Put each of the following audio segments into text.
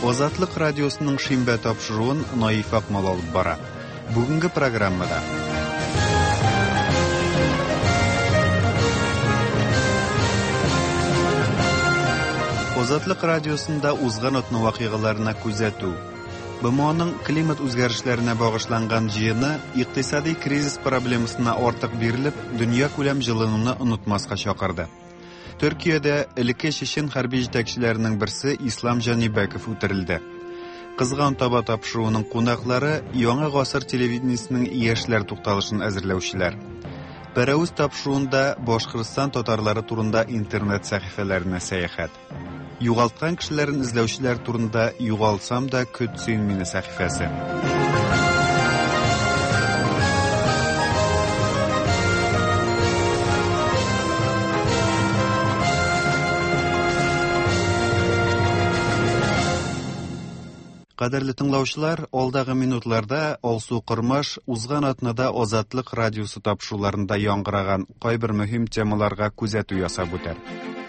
Озатлык радиосының шимбә тапшыруын Наиф Акмал алып бара. Бүгенге программада Озатлык радиосында узган атны вакыйгаларына күзәтү. БМОның климат үзгәрешләренә багышланган җыены икътисади кризис проблемасына артык бирелеп, дөнья күләм җылынуны онытмаска чакырды. Төркиядә элекке чечен хәрби җитәкчеләренең берсе Ислам Җанибәков үтерелде. Кызган таба тапшыруының кунаклары яңа гасыр телевидениесенең яшьләр тукталышын әзерләүчеләр. Пәрәүз тапшыруында Башкортстан татарлары турында интернет сәхифәләренә сәяхәт. Югалткан кешеләрен эзләүчеләр турында югалсам да көт син мине сәхифәсе. Кадерле тыңлаучылар, алдагы минутларда Алсу Кырмаш узган атнада Озатлык радиосы тапшыруларында яңгыраган кайбер мөһим темаларга күзәтү ясап үтәр.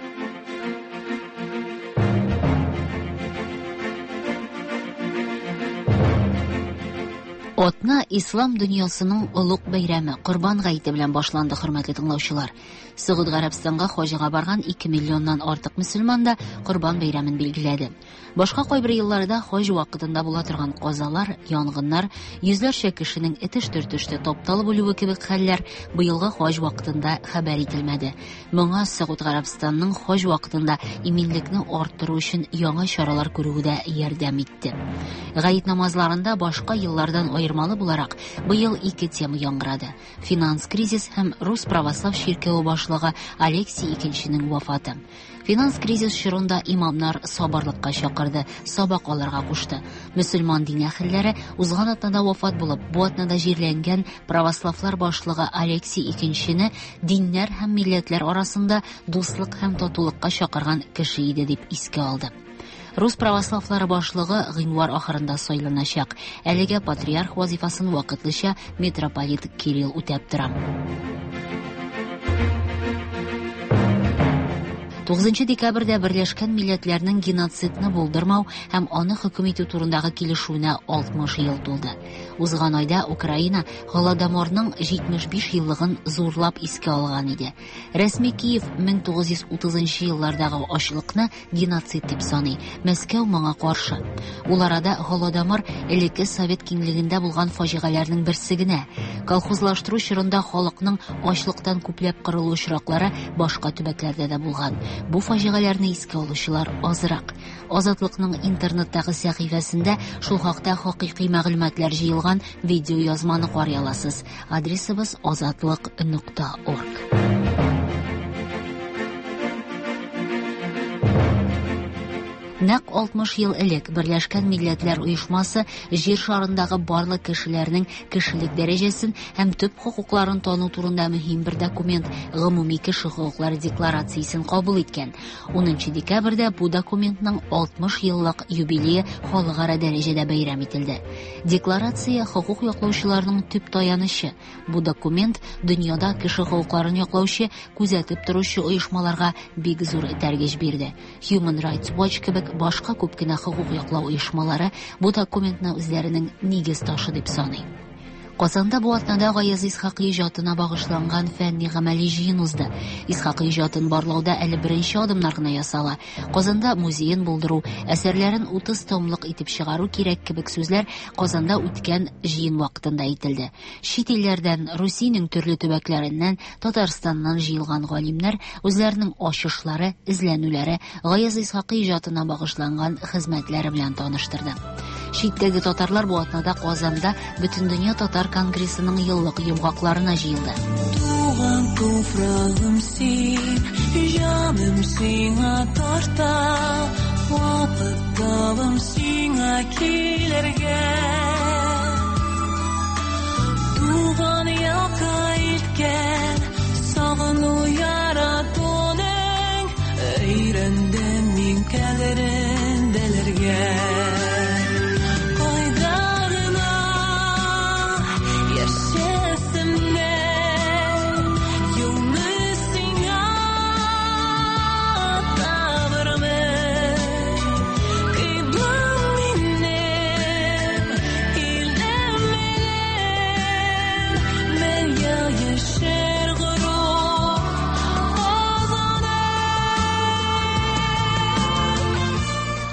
Атна ислам дөньясының улуг бәйрәме Корбан гаете белән башланды, хөрмәтле тыңлаучылар. Сәгуд Гарәбстанга хаҗга барган 2 миллионнан артык мөселман да Корбан бәйрәмен билгеләде. Башка кайбер елларда хаҗ вакытында була торган казалар, янгыннар, йөзләрчә кешенең этеш-төртештә тапталып үлүе кебек хәлләр быелгы хаҗ вакытында хәбәр ителмәде. Моңа Сәгуд Гарәбстанның хаҗ вакытында иминлекне арттыру өчен яңа чаралар күрүе дә ярдәм итте. Гаит намазларында башка еллардан аермалы буларак быел 2 тема яңгырады. Финанс кризис һәм Рус православ ширкәве башлыгы Алексей II-нең вафаты. Финанс кризис чорында имамнар сабырлыкка чакырды, сабак алырга кушты. Мөселман дин әһелләре узган атнада вафат булып, бу атнада җирләнгән православлар башлыгы Алексей II-не диннәр һәм милләтләр арасында дуслык һәм татулыкка чакырган кеше иде дип искә алды. Рус православлары башлыгы гыйнвар ахырында сайланачак. Әлегә патриарх вазифасын вакытлыча митрополит Кирилл үтәп тора. 9 декабрьдә Берләшкән Милләтләрнең геноцидны булдырмау һәм аны хөкем итү турындагы килешүенә 60 ел тулды. Узган айда Украина Голодоморның 75 еллыгын зурлап искә алган иде. Рәсми Киев 1930 еллардагы ачлыкны геноцид дип саный. Мәскәү моңа каршы. Ул арада Голодомор элекке Совет киңлегендә булган фаҗигаләрнең берсе генә. Колхозлаштыру чорында халыкның ачлыктан күпләп кырылу очраклары башка төбәкләрдә дә булган. Бу фаҗигаләрне искә алучылар азрак. Азатлыкның интернеттагы сәхифәсендә шул хакта хакыйкый мәгълүматлар җыелган видео язманы карый аласыз. Адресыбыз azatlyk.org. Нәкъ 60 ел элек Берләшкән Милләтләр Оешмасы җир шарындагы барлык кешеләрнең кешелек дәрәҗәсен һәм төп хокукларын тану турында мөһим бер документ Гомуми кеше хокуклары декларациясен кабул иткән. 10 декабрьдә бу документның 60 еллык юбилее халыкара дәрәҗәдә бәйрәм ителде. Декларация хокук яклаучыларның төп таянычы. Бу документ дөньяда кеше хокукларын яклаучы, күзәтеп торучы оешмаларга бик зур этәргеч бирде. Human Rights Watch кебек башка күп кенә хокук яклау оешмалары бу документны үзләренең нигез ташы дип саный. Казанда бу атнада Гаяз Исхак иҗатына багышланган фәнни-гамәли җыен узды. Исхак иҗатын барлауда әле беренче адымнар гына ясала. Казанда музейын булдыру, әсәрләрен 30 томлык итеп чыгару кирәк кебек сүзләр Казанда үткән җыен вакытында әйтелде. Чит илләрдән, Русиянең төрле төбәкләреннән, Татарстаннан җыелган галимнәр үзләренең ачышлары, эзләнүләре, Гаяз Исхак иҗатына багышланган хезмәтләре белән таныштырды. Читтәге татарлар бу атнада Казанда Бөтендөнья татар конгрессының еллык йомгакларына җыелды. Туган туфрагым син, җаным сиңа тарта, вакытталым сиңа килергә. Туган якка илткән, сагыну яратуның, өйрәндем мин кадерен белергә.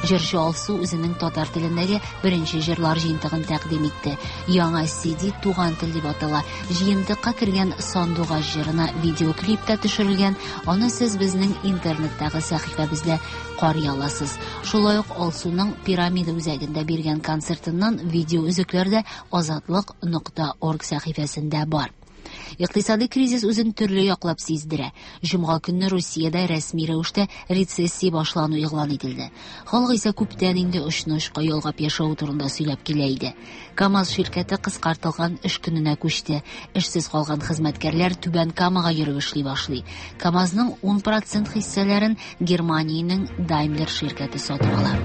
Җырчы Алсу үзенең татар телендәге беренче җырлар җыентыгын тәкъдим итте. Яңа CD туган тел дип атала. Җыентыкка кергән Сандугач җырына видеоклип та төшерелгән. Аны сез безнең интернеттагы сәхифәбездә карый аласыз. Шулай ук Алсуның Пирамида үзәгендә биргән концертыннан видео үзекләрдә azatlıq.org сәхифәсендә бар. Икътисади кризис үзен төрле яклап сиздерә. Җомга көнне Русиядә рәсми рәвештә рецессия башлану игълан ителде. Халык исә күптән инде очны-очка ялгап яшәү турында сөйләп килә иде. КАМАЗ ширкәте кыскартылган эш көненә күчте. Эшсез калган хезмәткәрләр Түбән Камага йөреп эшли башлый. КАМАЗның 10% хиссәләрен Германиянең Daimler ширкәте сатып ала.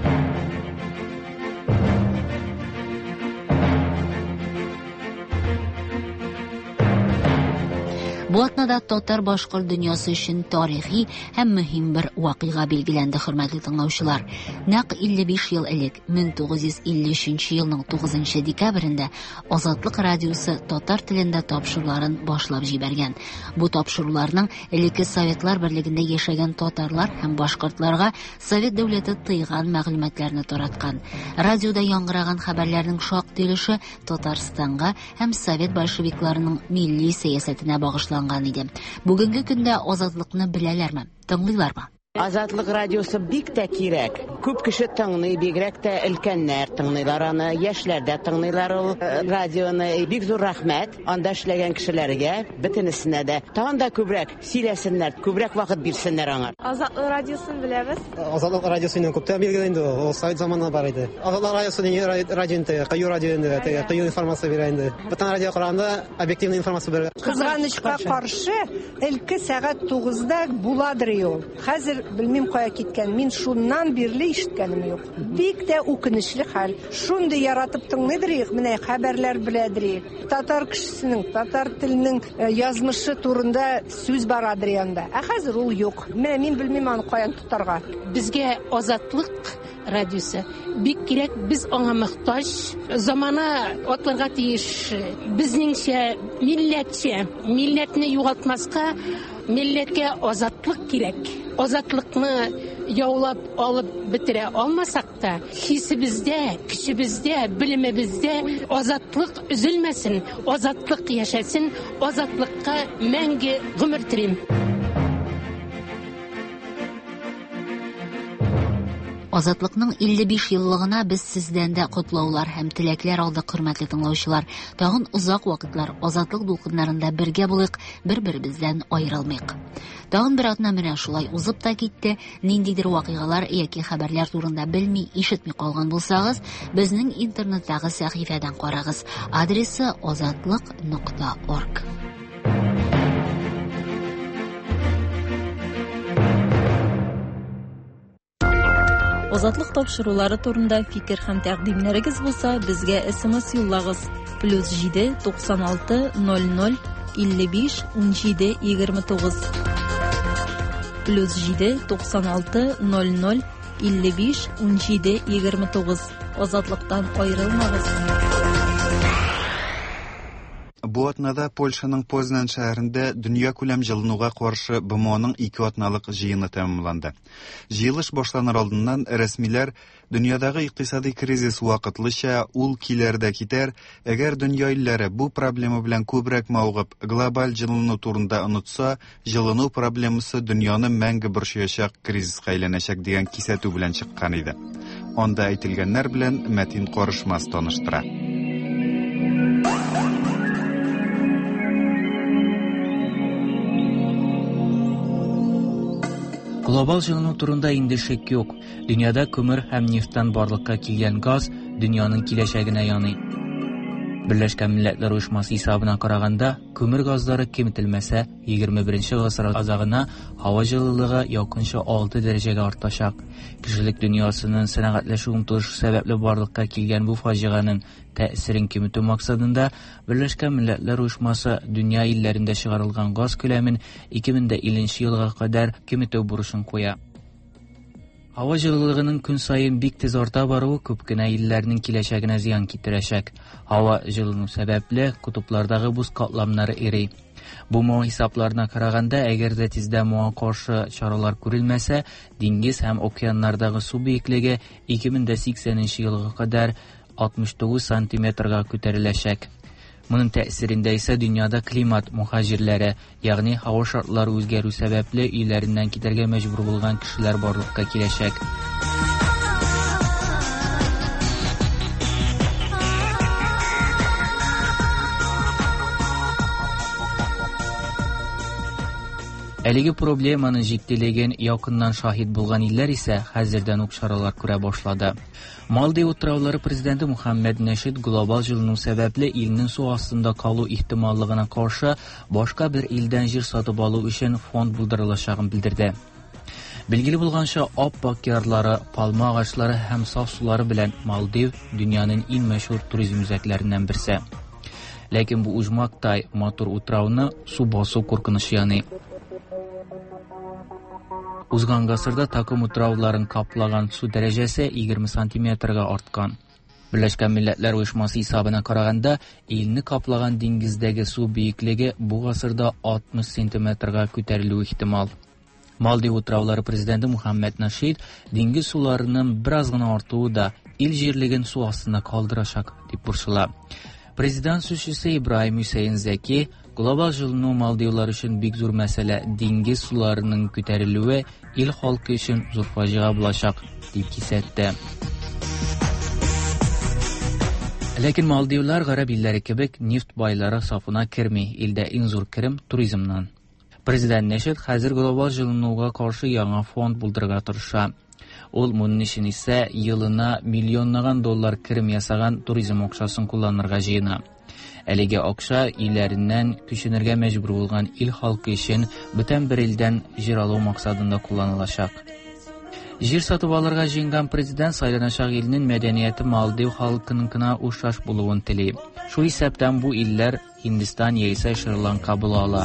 Бу атнада татар-башкорт дөньясы өчен тарихи һәм мөһим бер вакыйга билгеләнде, хөрмәтле тыңлаучылар. Нәкъ 55 ел элек, 1953 елның 9 декабрендә Азатлык радиосы татар телендә тапшыруларын башлап җибәргән. Бу тапшыруларның элекке Советлар берлегендә яшәгән татарлар һәм башкортларга Совет дәүләте тыйган мәгълүматларны тараткан. Радиода яңгыраган хәбәрләрнең шактый өлеше Татарстанга һәм Совет большевикларының милли сәясәтенә багышланган. Бүгенге көндә азатлыкны беләләрме? Тыңлыйлармы? Азатлык радиосы бик тә кирәк. Күп кеше тыңлый, бигрәк тә өлкәннәр тыңлыйлар аны, яшьләр дә тыңлыйлар ул радионы. Бик зур рәхмәт анда эшләгән кешеләргә, бөтенесенә дә. Тагын да күбрәк сөйләсеннәр, күбрәк вакыт бирсеннәр аңа. Азатлык радиосын беләбез. Азатлык радиосын күптән билгеле инде, ул Совет заманында бар иде. Азатлык радиосы радионда, кыю радионда, кыю информация бирә инде. Бөтен радио караганда объективный информация бирә. Кызганычка каршы, элке сәгать 9-да буладыр ул. Хәзер белмим кая киткән. Мин шуннан бирле ишеткәнем юк. Бик тә үкенечле хәл. Шундый яратып тыңлыйдыр, менә хәбәрләр беләдер. Татар кешесенең, татар теленең язмышы турында сүз барадыр янда. Ә хәзер ул юк. Менә мин белмим аны каян тутарга. Безгә Азатлык радиосы бик кирәк, без аңа мохтаҗ. Замана атларга тиеш. Безнеңчә милләтчә, милләтне югалтмаска, милләткә азатлык кирәк. Азатлыкны яулап алып битерә алмасак та, хисебездә, кешебездә, билимебездә азатлык üzülмәсен, азатлык яшәсен, азатлыкка мәңге гомер торыйм. Азатлыкның 55 еллыгына без сездән дә котлаулар һәм теләкләр алдык, хөрмәтле тыңлаучылар. Тагын узак вакытлар азатлык дулкыннарында бергә булыйк, бер-беребездән аерылмыйк. Тагын бер атна менә шулай узып та китте. Ниндидер вакыйгалар яки хәбәрләр турында белми, ишетми калган булсагыз, безнең интернеттагы сәхифәдән карагыз. Адресы azatlyk.org. Азатлык тапшырулары турында фикер һәм тәкъдимнәрегез булса, безгә SMS юллагыз. +7 96 00 55 17 29. +7 96 00 55 17 29. Азатлыктан аерылмагыз. Бу атнада Польшаның Познан шәһәрендә дөнья күләм җылынуга каршы БМОның 2 атналык җыены тәмамланды. Җыелыш башланыр алдыннан рәсмиләр дөньядагы икътисади кризис вакытлыча ул киләрдә китәр, әгәр дөнья илләре бу проблема белән күбрәк мавыгып, глобаль җылыну турында онытса, җылыну проблемасы дөньяны мәңге борчыячак кризиска әйләнәчәк дигән кисәтү белән чыккан иде. Анда әйтелгәннәр белән Мәтин Карышмас таныштыра. Глобаль җылыну турында инде шик юк. Дөньяда көмер һәм нефттан барлыкка килгән газ дөньяның киләчәгенә яный. Берләшкән Милләтләр Оешмасы хисабына караганда, көмер газлары киметелмәсә, 21 гасыр азагына һава җылылыгы якынча 6 дәрәҗәгә артачак. Кешелек дөньясының сәнәгатьләшү омтылышы сәбәпле барлыкка килгән бу фаҗиганың тәэсирен киметү максатында Берләшкән Милләтләр Оешмасы дөнья илләрендә чыгарылган газ күләмен 2050 елга кадәр киметү бурычын куя. Һава җылылыгының көн саен бик тиз арта баруы күп кенә илләрнең киләчәгенә зыян китерәчәк. Һава җылыну сәбәпле кутуплардагы буз катламнары эри. Бу мо хисапларына караганда, әгәр дә тиздә моңа каршы чаралар күрелмәсә, диңгез һәм океаннардагы су биеклеге 2080 елга кадәр 69 сантиметрга күтәреләчәк. Моның тәэсирендә исә дөньяда климат мухаҗирләре, ягъни һава шартлары үзгәрү сәбәпле өйләреннән китәргә мәҗбүр булган кешеләр барлыкка киләчәк. Әлеге проблеманың җитдилеген якыннан шаһид булган илләр исә хәзердән үк чаралар күрә башлады. Малдив утраулары президенты Мухаммед Нашид глобаль җылыну сәбәпле илнең су астында калу ихтималлыгына каршы башка бер илдән җир сатып алу өчен фонд булдырылачагын белдерде. Билгеле булганча, ап-ак ярлары, палма агачлары һәм саф сулары белән Малдив дөньяның иң мәшһүр туризм үзәкләреннән берсе. Ләкин бу уҗмактай матур утрауны су басу куркыныч яный. Узган гасырда такым утрауларын каплаган су дәрәҗәсе 20 сантиметрга арткан. Берләшкән Милләтләр Оешмасы хисабына караганда, илне каплаган диңгездәге су биеклеге бу гасырда 60 сантиметрга күтәрелү ихтимал. Малдив утраулары президенты Мухаммед Нашид диңгез суларының бераз гына артуы да ил җирлеген су астында калдырачак дип бурчыла. Президент сүзчесе Ибраһим Хусейн Зәки глобаль җылыну Малдивлар өчен бик зур мәсьәлә, диңгез суларының күтәрелүе ил халкы өчен зур фаҗига булачак дип кисәтте. Ләкин Малдивлар гарәп илләре кебек нефт байлары сафына керми, илдә иң зур керем туризмнан. Президент Нашид хәзер глобаль җылынуга каршы яңа фонд булдырырга тырыша. Ул моның өчен исә елына миллионлаган доллар керем ясаган туризм акчасын кулланырга җыена. Әлеге акча илләреннән күченергә мәҗбүр булган ил халкы өчен бүтән бер илдән җир алу максатында кулланылачак. Җир сатып алырга җыенган президент сайланачак илнең мәдәнияте Малдив халкыныкына охшаш булуын тели. Шул исәптән бу илләр Һиндстан яисә Шри-Ланка була ала.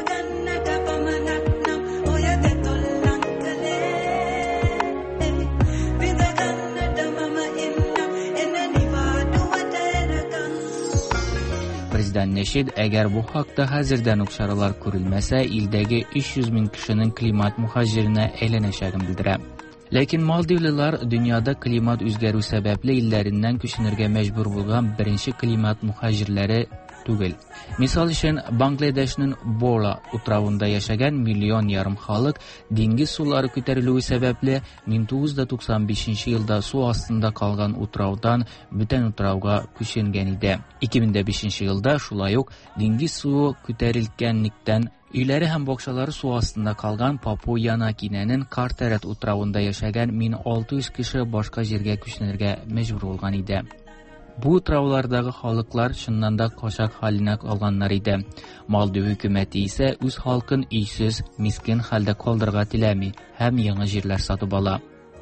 Президент Нашид, әгәр бу хакта хәзердән үк чаралар күрелмәсә, илдәге 300 мең кешенең климат мухаҗиренә әйләнәчәген белдерә. Ләкин Малдивлылар дөньяда климат үзгәрү сәбәпле илләреннән күченергә мәҗбүр булган беренче климат мухаҗирләре түгел. Мисал өчен, Бангладешның Бола утравында яшәгән 1,5 миллион халык диңгез сулары күтәрелүе сәбәпле 1995 елда су астында калган утраудан бүтән утрауга күченгән иде. 2005 елда шулай ук диңгез суы күтәрелгәнлектән өйләре һәм бакчалары су астында калган Папуа кинәнең Картeret утравында яшәгән 1600 кеше башка җиргә күченергә мәҗбүр булган иде. Бу утраулардагы халыклар чыннан да качак халенә калганнар иде. Малдив хөкүмәте исә үз халкын өйсез, мискин хәлдә калдырга теләми һәм яңа җирләр сатып ала.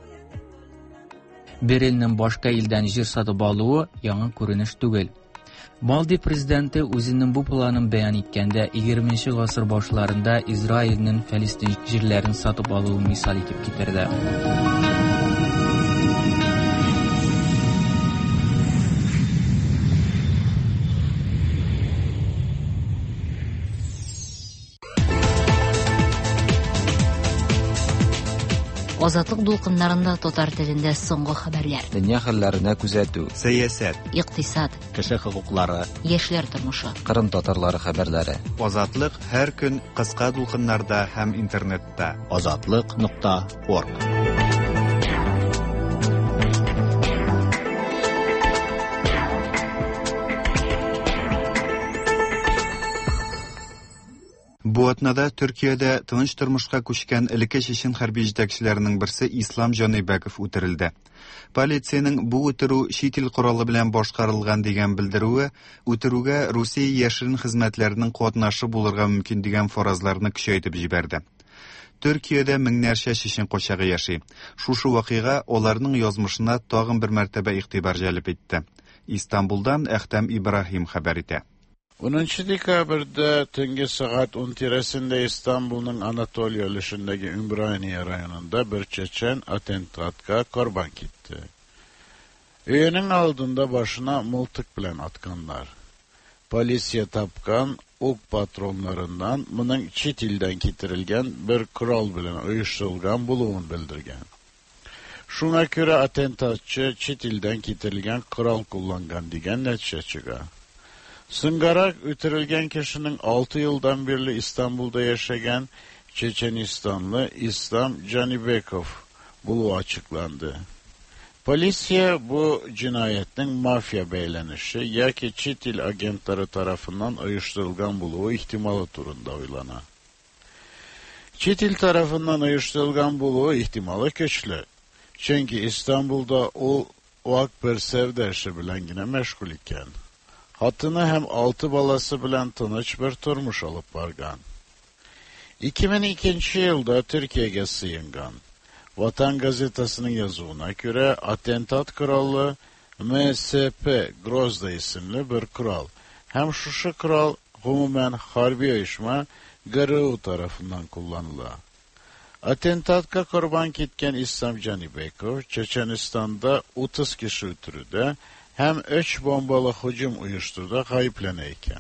Бер илнең башка илдән җир сатып алуы яңа күренеш түгел. Малдив президенты үзенең бу планын бәян иткәндә 20нче гасыр башларында Израильнең Фәлестин җирләрен сатып алуын мисал итеп китерде. Азатлык дулкыннарында татар телендә соңгы хәбәрләр. Дөнья хәлләренә күзәтү, сәясәт, икътисад, кеше хокуклары, яшьләр тормышы. Кырым татарлары хәбәрләре. Азатлык һәр көн кыска дулкыннарда һәм интернетта. Azatlyk.org. Бу атнада Төркиядә тыныч тормышка күчкән элекке чечен хәрби җитәкчеләренең берсе Ислам Җаныбеков үтерелде. Полициянең бу үтерү чит ил коралы белән башкарылган дигән белдерүе үтерүгә Русия яшерен хезмәтләренең катнашы булырга мөмкин дигән фаразларны көчәйтеп җибәрде. Төркиядә меңнәрчә чечен качагы яши. Шушы вакыйга аларның язмышына тагын бер мәртәбә игътибар җәлеп итте. Истанбулдан Әхтәм Ибраһим хәбәр итә. 10 декабрьдә төнге сәгать 10 тирәсендә Истанбулның Анатолия өлешендәге Ümraniye районында бер чечен атентатка корбан китте. Өйнең алдында башына мылтык белән атканнар. Полиция тапкан, ok patronlarından bunun çit ilden getirilgen bir kural bilen uyuşturulgan buluğun bildirgen. Şuna göre atentatçı çit ilden getirilgen kural kullangan degen netçe çıga. Sıngarak ötürülgen kişinin 6 yıldan beri İstanbul'da yaşayan Çeçenistanlı İslam Canibekov buluğu açıklandı. Polisiye bu cinayetin mafya beylenişi ya ki çit il agentleri tarafından uyuşturulgan buluğu ihtimali turunda oylana. Çit il tarafından uyuşturulgan buluğu ihtimali güçlü. Çünkü İstanbul'da o bir sevda işi bilen yine meşgul iken. Hatını hem 6 balası bilen tanış bir turmuş alıp bargan. 2002 yılda Türkiye'ye sıyıngan. Vatan Gazetesi'nin yazıına göre atentat kralı MSP Grozda isimli bir kral. Hem şu kral umumen harbi uyuşma GRU tarafından kullanıla. Atentatka kurban gitken İslam Canibekov, Çeçenistan'da 30 kişi ötürüde hem 3 bombalı hücum uyuşturdu kayıplanıyken.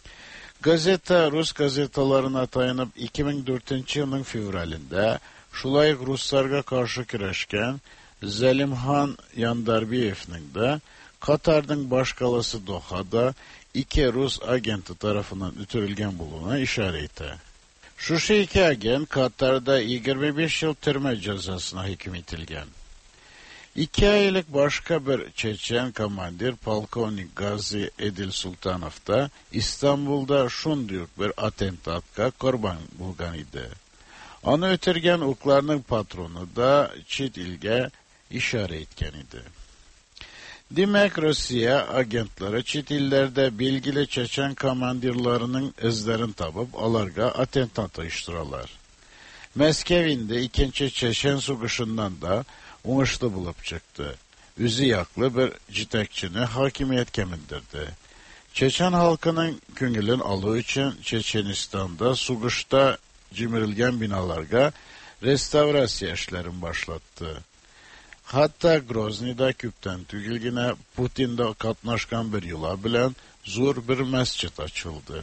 Gazete Rus gazetalarına dayanıp 2004 yılın fevralinde şulayık Ruslarga karşı kireşken Zelimhan Yandarbiyev'nin de Katar'ın başkalası Doha'da 2 Rus agenti tarafından ötürülgen buluna işareti. Şu iki agent Katar'da 25 yıl türme cezasına hükmetilgen. 2 aylık başka bir Çeçen komandir Polkovnik Gazi Edil Sultanov da İstanbul'da şunduyuk bir atentatka kurban bulgan idi. Onu ötürgen uklarının patronu da çit ilge işaret etken idi. Demek Rusya agentleri çit illerde bilgili Çeçen komandirlerinin izlerini tapıp alarga atentat uyuşturalar. Moskov'inde 2. Çeçen suguşundan da uğuşlu bulup çıktı. Üzü yaklı bir citekçini hakimiyet kemindirdi. Çeçen halkının küngülün alığı için Çeçenistan'da suguşta cimirilgen binalarga restavrasiya işlerini başlattı. Hatta Grozny'da küpten tügülgine Putin'de katnaşkan bir yula bilen zor bir mescit açıldı.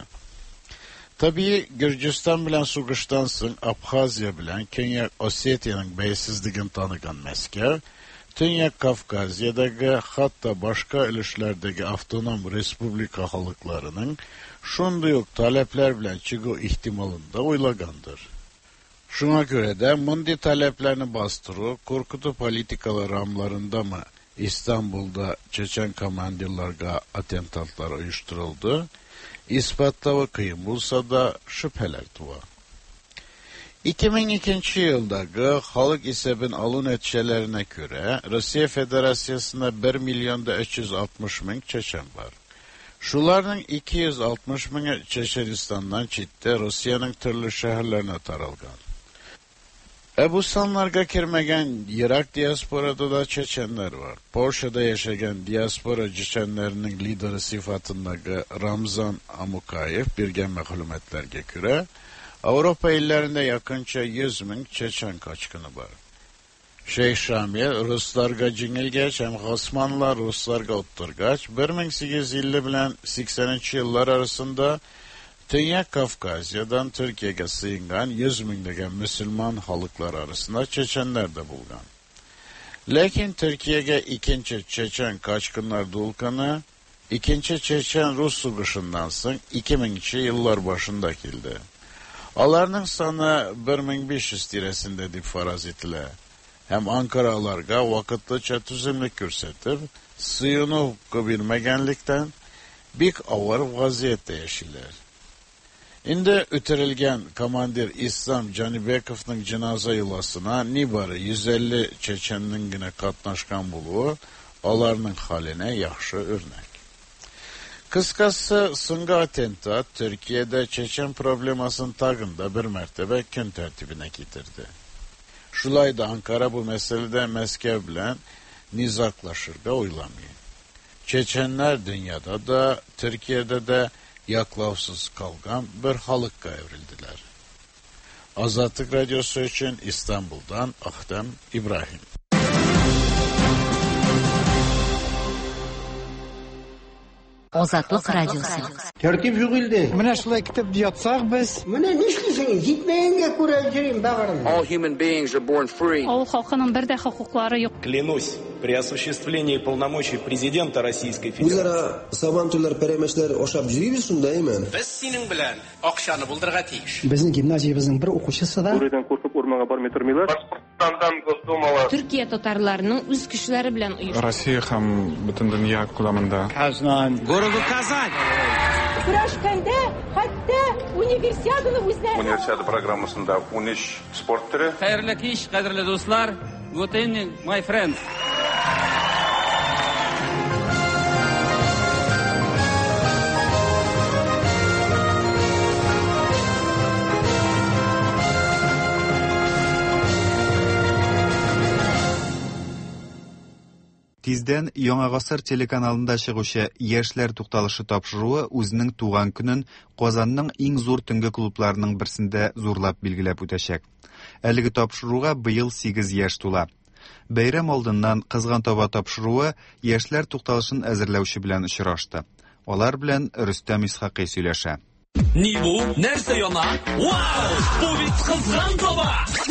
Tabii Gürcistan bilen suguştansın Abhazya bilen Kenya Ossetya'nın beysizliğini tanıgan Moskov, Tünyak Kafkasya'daki hatta başka ilişlerdeki avtonom respublika halklarının şunduyuk talepler bilen çıgı ihtimalında oylagandır. Şuna göre de mundi taleplerini bastırı, korkutu politikalar ramlarında mı İstanbul'da Çeçen komandirlerga atentatlar uyuşturuldu, ispatlavı kıyım bulsa da şüpheler tuva. 2002 yıldaki halk isebin alın etçelerine göre Rusya Federasyası'nda 1.360.000 Çeçen var. Şularının 260.000'i Çeçenistan'dan çitte Rusya'nın türlü şehirlerine taralgan. Ebustanlarga kirmegen Irak diasporada da Çeçenler var. Polşa'da yaşayan diaspora Çeçenlerinin lideri sıfatındaki Ramzan Amukayev birgen mehlumetlerge göre Avrupa illerinde yakınca 100.000 Çeçen kaçkını var. Şeyh Şamil Ruslarga cingilgeç hem Osmanlılar Ruslarga otturgaç 1850 bilen 80. yıllar arasında Tünyak Kafkasya'dan Türkiye'ye sığıngan 100.000'deki Müslüman halklar arasında Çeçenler de bulgan. Lakin Türkiye'ye ikinci Çeçen kaçkınlar dulkanı, ikinci Çeçen Rus suguşundansın 2000. yıllar başında kildi. Alarının sanı 1500 tiresinde dip faraz etile. Hem Ankaralarga vakitlice tüzümlük görsetip, sıyını hukuku bilmegenlikten bik avar vaziyette yaşiler. İndi öterilgen komandir İslam Canibekov'nun cenaze yılasına nibarı 150 Çeçen'nin yine katnaşkan buluğu, alarının haline yaxşı örnek. Kıskası sınga atentat Türkiye'de Çeçen problemasının tagında bir mertebe gün tertibine getirdi. Şulayda Ankara bu meselede Moskov bilen nizaklaşırga oylamıyor. Çeçenler dünyada da Türkiye'de de yaklavsız kalgan bir halıkka evrildiler. Azatlık Radyosu için İstanbul'dan Ahdem İbrahim. Азатлык радиосы. Тәртип юк илдә. Менә шулай китеп ятсак без. Менә нишлисең? Җитмәгәнгә күрә җирим багырым. All human beings are born free. Авыл халкының бер дә хокуклары юк. Клянусь, при осуществлении полномочий президента Российской Федерации. Үзара сабантуйлар, пәрәмәчләр ашап йөрибез шундаймы? Без синең белән акчаны булдырга тиеш. Безнең гимназиябезнең бер укучысы да. Бүредән куркып урманга бармый тормыйлар. Башкортстандан Госдумала. Төркия татарларының үз көчләре белән оештырылган. Россия һәм бөтен дөнья күләмендә. Городу Казань. Көрәшкәндә хәтта универсиаданы үзләре. Универсиада программасында 13 спорт төре. Хәерле кич, кадерле дуслар. Good evening, my friends. Тиздән Яңа гасыр телеканалында чыгучы Яшьләр тукталышы тапшыруы үзенең туган көнен Казанның иң зур төнге клубларының берсендә зурлап билгеләп үтәчәк. Әлеге тапшыруга быел 8 яшь тула. Бәйрәм алдыннан кызган таба тапшыруы Яшьләр тукталышын әзерләүче белән очрашты. Алар белән Рөстәм Исхакый сөйләшә. Ни бу? Нәрсә яна? Вау! Бу бит кызган таба!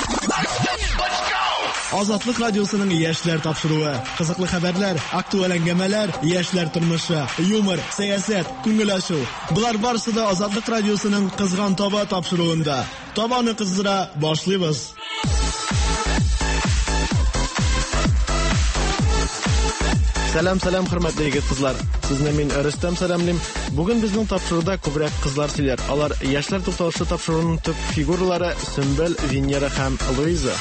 Азатлык радиосының яшьләр тапшыруы. Кызыклы хәбәрләр, актуаль әңгәмәләр, яшьләр тормышы, юмор, сәясәт, күңел ачу. Булар барысы да Азатлык радиосының кызган таба тапшыруында. Табаны кыздыра башлыйбыз. Сәлам, хөрмәтле егет кызлар. Сезне мин Рөстәм сәламлыйм. Бүген безнең тапшыруда күбрәк кызлар сөйләр. Алар яшьләр тукталышы тапшыруының төп фигуралары Сөмбел, Венера һәм Луиза.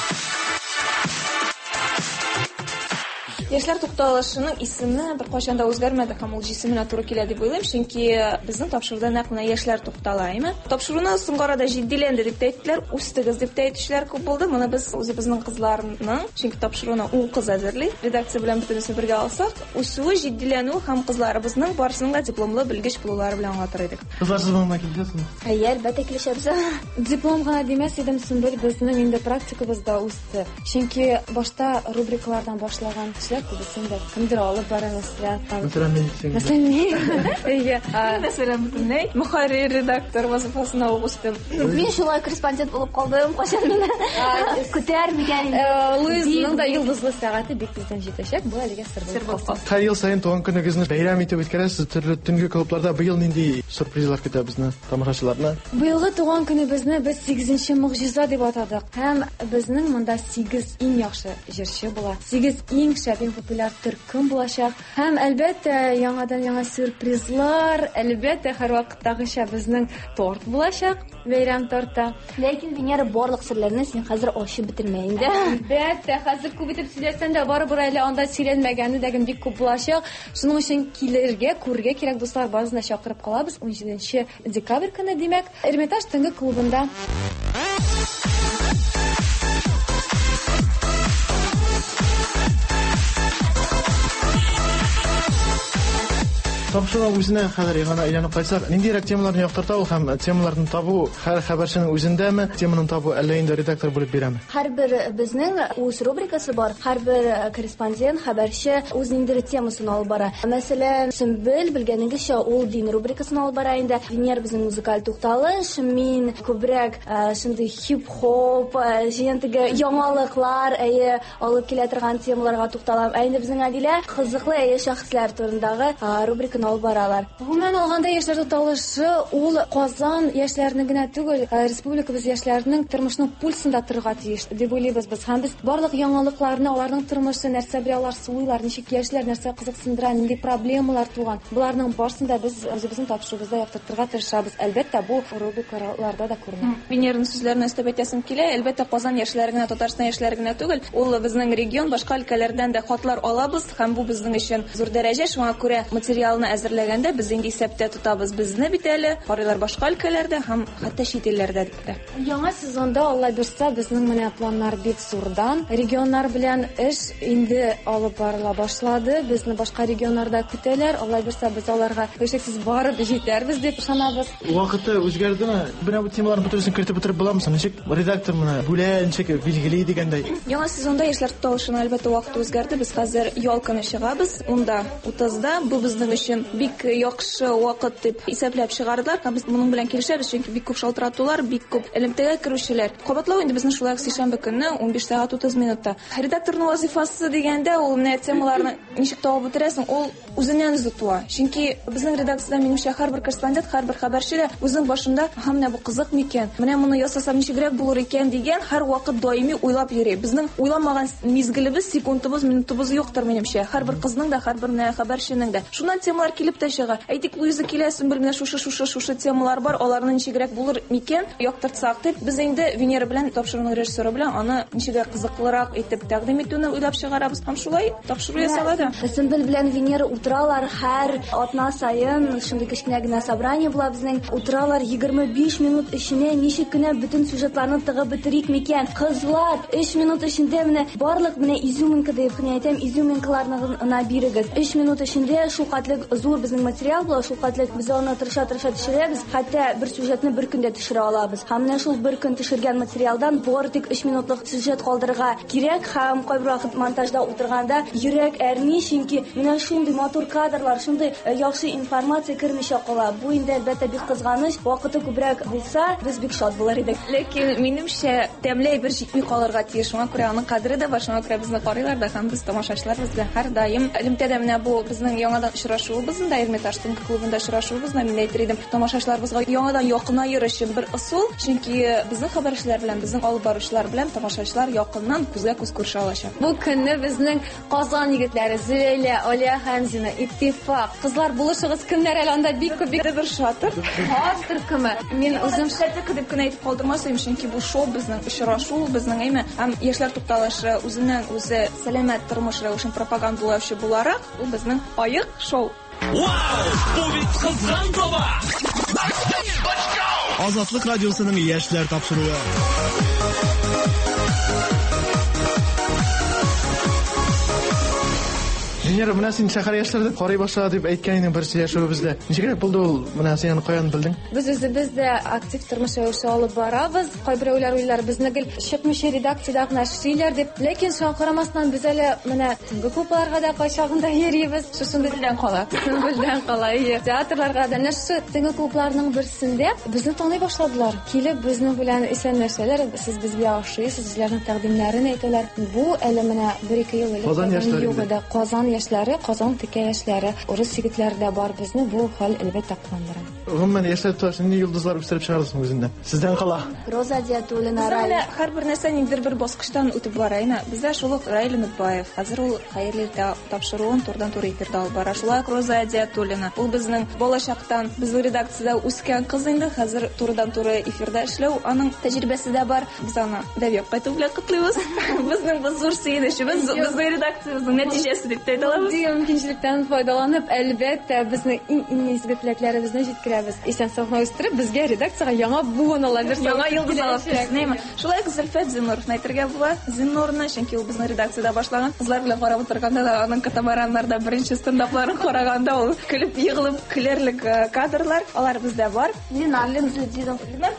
Яшьләр тукталышының исеме бер кайчан да үзгәрмәде һәм ул җисеменә туры килә дип уйлыйм, чөнки безнең тапшыруда нәкъ яшьләр туктала, әйме? Тапшыруны соңгы арада җитдиләнде дип әйттеләр, үстегез дип әйтүчеләр күп булды. Моны без үзебезнең кызларның, чөнки тапшыруны ул кыз әзерли. Редакция белән бөтенесе бергә алсак, үсүе, җитдиләнү һәм кызларыбызның барысының да дипломлы, белгеч булулары белән аңлатыр идек. Кызлар сез монда киләсезме? Әлбәттә килешәбез. Диплом гына димәс идем, Сөмбел безнең инде практикабызда үсте. Чөнки башта рубрикалардан башлаган кешеләр күбесендә кемдер алып бара мәсәлән. Мәсәлән, бөтенләй мөхәррир редактор вазифасына үстем. Мин шулай корреспондент булып калдым, кайчан мине күтәрмәгән. Луизның да йолдызлы сәгате бик тиздән җитәчәк, бу әлегә сер булып калды. Һәр ел сайын туган көнегезне бәйрәм итеп үткәрәсез, төрле төнге клубларда. Быел нинди сюрпризлар көтә безне, тамашачыларны? Быелгы туган көнебезне без 8нче могҗиза дип атадык. Һәм безнең монда 8 иң яхшы җырчы була. 8 иң шәп, иң популяр төркем булачак. Һәм әлбәттә яңадан яңа сюрпризлар, әлбәттә һәр вакыттагыча безнең торт булачак, бәйрәм торты. Ләкин Венера барлык серләрне син хәзер ачып бетермә инде. Әлбәттә, хәзер күп итеп сөйләсәң дә барыбер әле анда сөйләнмәгәне дә бик күп булачак. Шуның өчен килергә, күрергә кирәк дуслар, барысын да чакырып калабыз 17 декабрь көне, димәк, Эрмитаж төнге клубында. Тапшыру үзенә хәзер гына әйләнеп кайтсак, ниндирәк темаларны яктырта ул һәм темаларны табу һәр хәбәрченең үзендәме, теманың табу әллә инде редактор булып бирәме? Һәрбер безнең үз рубрикасы бар. Һәрбер корреспондент, хәбәрче үз инде темасын алып бара. Мәсәлән, Сөмбел белгәнегезчә ул дин рубрикасын алып бара инде. Венера безнең музыкаль тукталыш, мин күбрәк шундый хип-хоп, җентеге яңалыклар алып килә торган темаларга тукталам. Инде безнең Адилә кызыклы шәхесләр турындагы рубриканы алып баралар. Гомумән алганда яшьләр тукталышы ул Казан яшьләренең генә түгел, республикабыз яшьләренең тормышының пульсында торырга тиеш дип уйлыйбыз без. Һәм без барлык яңалыкларны, аларның тормышы, нәрсә белән алар суйлар, ничек яшьләр, нәрсә кызыксындыра, нинди проблемалар туган. Буларның барысын да біз үзебезнең тапшырыбызда яктыртырга тырышабыз. Әлбәттә, бу рубрикаларда да күренә. Венерның сүзләренә өстәп әйтәсем килә. Әлбәттә, Казан яшьләре генә, Татарстан яшьләре генә түгел, ул безнең регион, башка өлкәләрдән дә хатлар алабыз һәм бу безнең өчен зур дәрәҗә. Шуңа күрә материалны әзерләгәндә без инде исәптә тотабыз безне бит әле, карыйлар башка өлкәләрдә һәм хәтта чит илләрдә дә. Яңа сезонда Алла бирсә, безнең менә планнар бик зурдан. Регионнар белән эш инде алып барыла башлады. Безне башка регионнарда көтәләр. Алла бирсә, без аларга шексез барып җитәрбез дип ышанабыз. Вакыты үзгәрдеме? Менә бу темаларны бөтенсен кертеп бетереп буламы? Ничек редактор менә бүләнчек билгели дигәндәй. Яңа сезонда яшьләр тукталышына әлбәттә вакыт үзгәрде. Без хәзер ял көне чыгабыз. Унда 30-да бу безнең өчен өчен бик яхшы вакыт дип исәпләп чыгардылар. Без моның белән килешәбез, чөнки бик күп шалтыратулар, бик күп элемтәгә керүчеләр. Кабатлау инде безнең шулай сишәмбе көнне 15 сәгать 30 минутта. Редакторның вазифасы дигәндә ул менә темаларны ничек табып бетерәсең, ул үзеннән үзе туа. Чөнки безнең редакциядә минемчә һәрбер корреспондент, һәрбер хәбәрче дә үзенең башында менә бу кызык микән, менә моны ясасам ничегрәк булыр икән дигән һәр вакыт даими уйлап йөри. Безнең уйламаган мизгелебез, секундыбыз, минутыбыз юктыр минемчә. Һәрбер кызның да, һәрбер хәбәрченең дә. Шуннан темалар килеп тә чыга. Әйтик, Луиза киләсен бер менә шушы темалар бар, аларны ничегрәк булыр микән яктыртсак дип, без инде Венера белән тапшыруның режиссеры белән аны ничегрәк кызыклырак итеп тәкъдим итүне уйлап чыгарабыз. Һәм шулай тапшыру ясалады. Симбел белән Венера утыралар һәр атна сайын, шундый кечкенә генә собрание була безнең. Утыралар 25 минут эченә ничек кенә бөтен сюжетларны тыгып бетерик микән? Кызлар 3 минут эчендә менә барлык менә изюминка дип әйтәм, изюминкаларны гына бирегез. 3 минут эчендә шул катлык зур безнең материал була, шул катлык без аны тырыша төшерәбез, хәтта бер сюжетны бер көндә төшерә алабыз. Һәм менә шул бер көн төшергән материалдан бары тик 3 минутлык сюжет калдырырга кирәк. Һәм кайбер вакыт монтажда утырганда йөрәк әрни, чөнки менә шундый матур кадрлар, шундый яхшы информация кермичә кала. Бу инде әлбәттә бик кызганыч. Вакыты күбрәк булса, без бик шат булар идек. Ләкин минемчә тәмләй бер җитми калырга тиеш. Шуңа күрә аның кадеры да бар, шуңа күрә безне карыйлар да һәм без тамашачылар бездә һәр даим элемтәдә менә бу безнең яңадан очрашуыбыз да, Эрмитаж клубында очрашуыбыз да, мин әйтер идем, тамашачыларыбызга яңадан якынайыр өчен бер ысул, чөнки безнең хәбәрчеләр белән, безнең алып баручылар белән тамашачылар якыннан күзгә күз күршә алачак. Бу көнне безнең Казан егетләре Зөләйлә, Алия Хәмзина, Иттифак, кызлар булышыгыз кемнәр әле анда бик күп бер шатыр. Хатыр кеме? Мин үзем шәтәк дип кенә әйтеп калдырмасам, чөнки бу шоу безнең очрашу, безнең әйме, һәм яшьләр тукталышы үзеннән үзе сәламәт тормыш рәвешен пропагандалаучы буларак, ул безнең аек шоу. Вау! Бу бит кызган таба! Азатлык радиосының яшьләр тапшыруы. Венера, менә син шәһәр яшьләрдә карый башлады дип әйткәнең берсе яшәү бездә. Ничек булды ул? Менә син каян белдең? Без үзебез дә актив тормыш рәвеше алып барабыз. Кайберәүләр уйлар безне гел чыкмыйча редакциядә гына эшлиләр дип. Ләкин шуңа карамастан biz әле менә төнге клубларга да кайчагында йөрибез. Шушында белән кала. Белән кала. Театрларга да нәрсә төнге клубларның берсендә безне таный башладылар. Килеп безнең белән исәнләшәләр. Сез безгә охшыйсыз, сезләрнең тәкъдимнәрен әйтәләр. Бу әле менә 1-2 ел элек Казан яшьләре, Казан тикә яшьләре, урыс егетләре дә бар безне. Бу хәл әлбәттә куандыра. Гомумән яшьләр ташыны йолдызлар үстереп чыгарырсың үзендә. Сездән кала. Роза Диатуллина, һәрбер нәрсә ниндидер бер баскычтан үтеп бара. Бездә шул ук Раил Мөтбаев, хәзер ул хәерле тапшыруын турыдан-туры эфирдә алып бара. Шулай Роза Диатуллина. Ул безнең балачактан безнең редакциядә үскән кыз инде, хәзер турыдан-туры эфирдә эшләү, аның тәҗрибәсе дә бар. Без аны дәвип кайту белән котлыйбыз. Безнең бу зур сөенечебез, безнең редакциябезнең нәтиҗәсе дип әйтә алабыз. Мөмкинчелектән файдаланып, әлбәттә безнең иң изге теләкләребезне җиткерәбез. Исән-сафлык үстереп, безгә редакциягә яңа буын ала бирсә, яңа йолдыз алып килсенме? Шулай Зөлфәт Зиннуров әйтергә була. Зиннурны, чөнки ул безнең редакциядә башлаган. Кызлар белән карап утырганда да, аның катамараннарда беренче стендапларын караганда ул көлеп егылып көлерлек кадрлар, алар бездә бар. Ленар Физуддинов,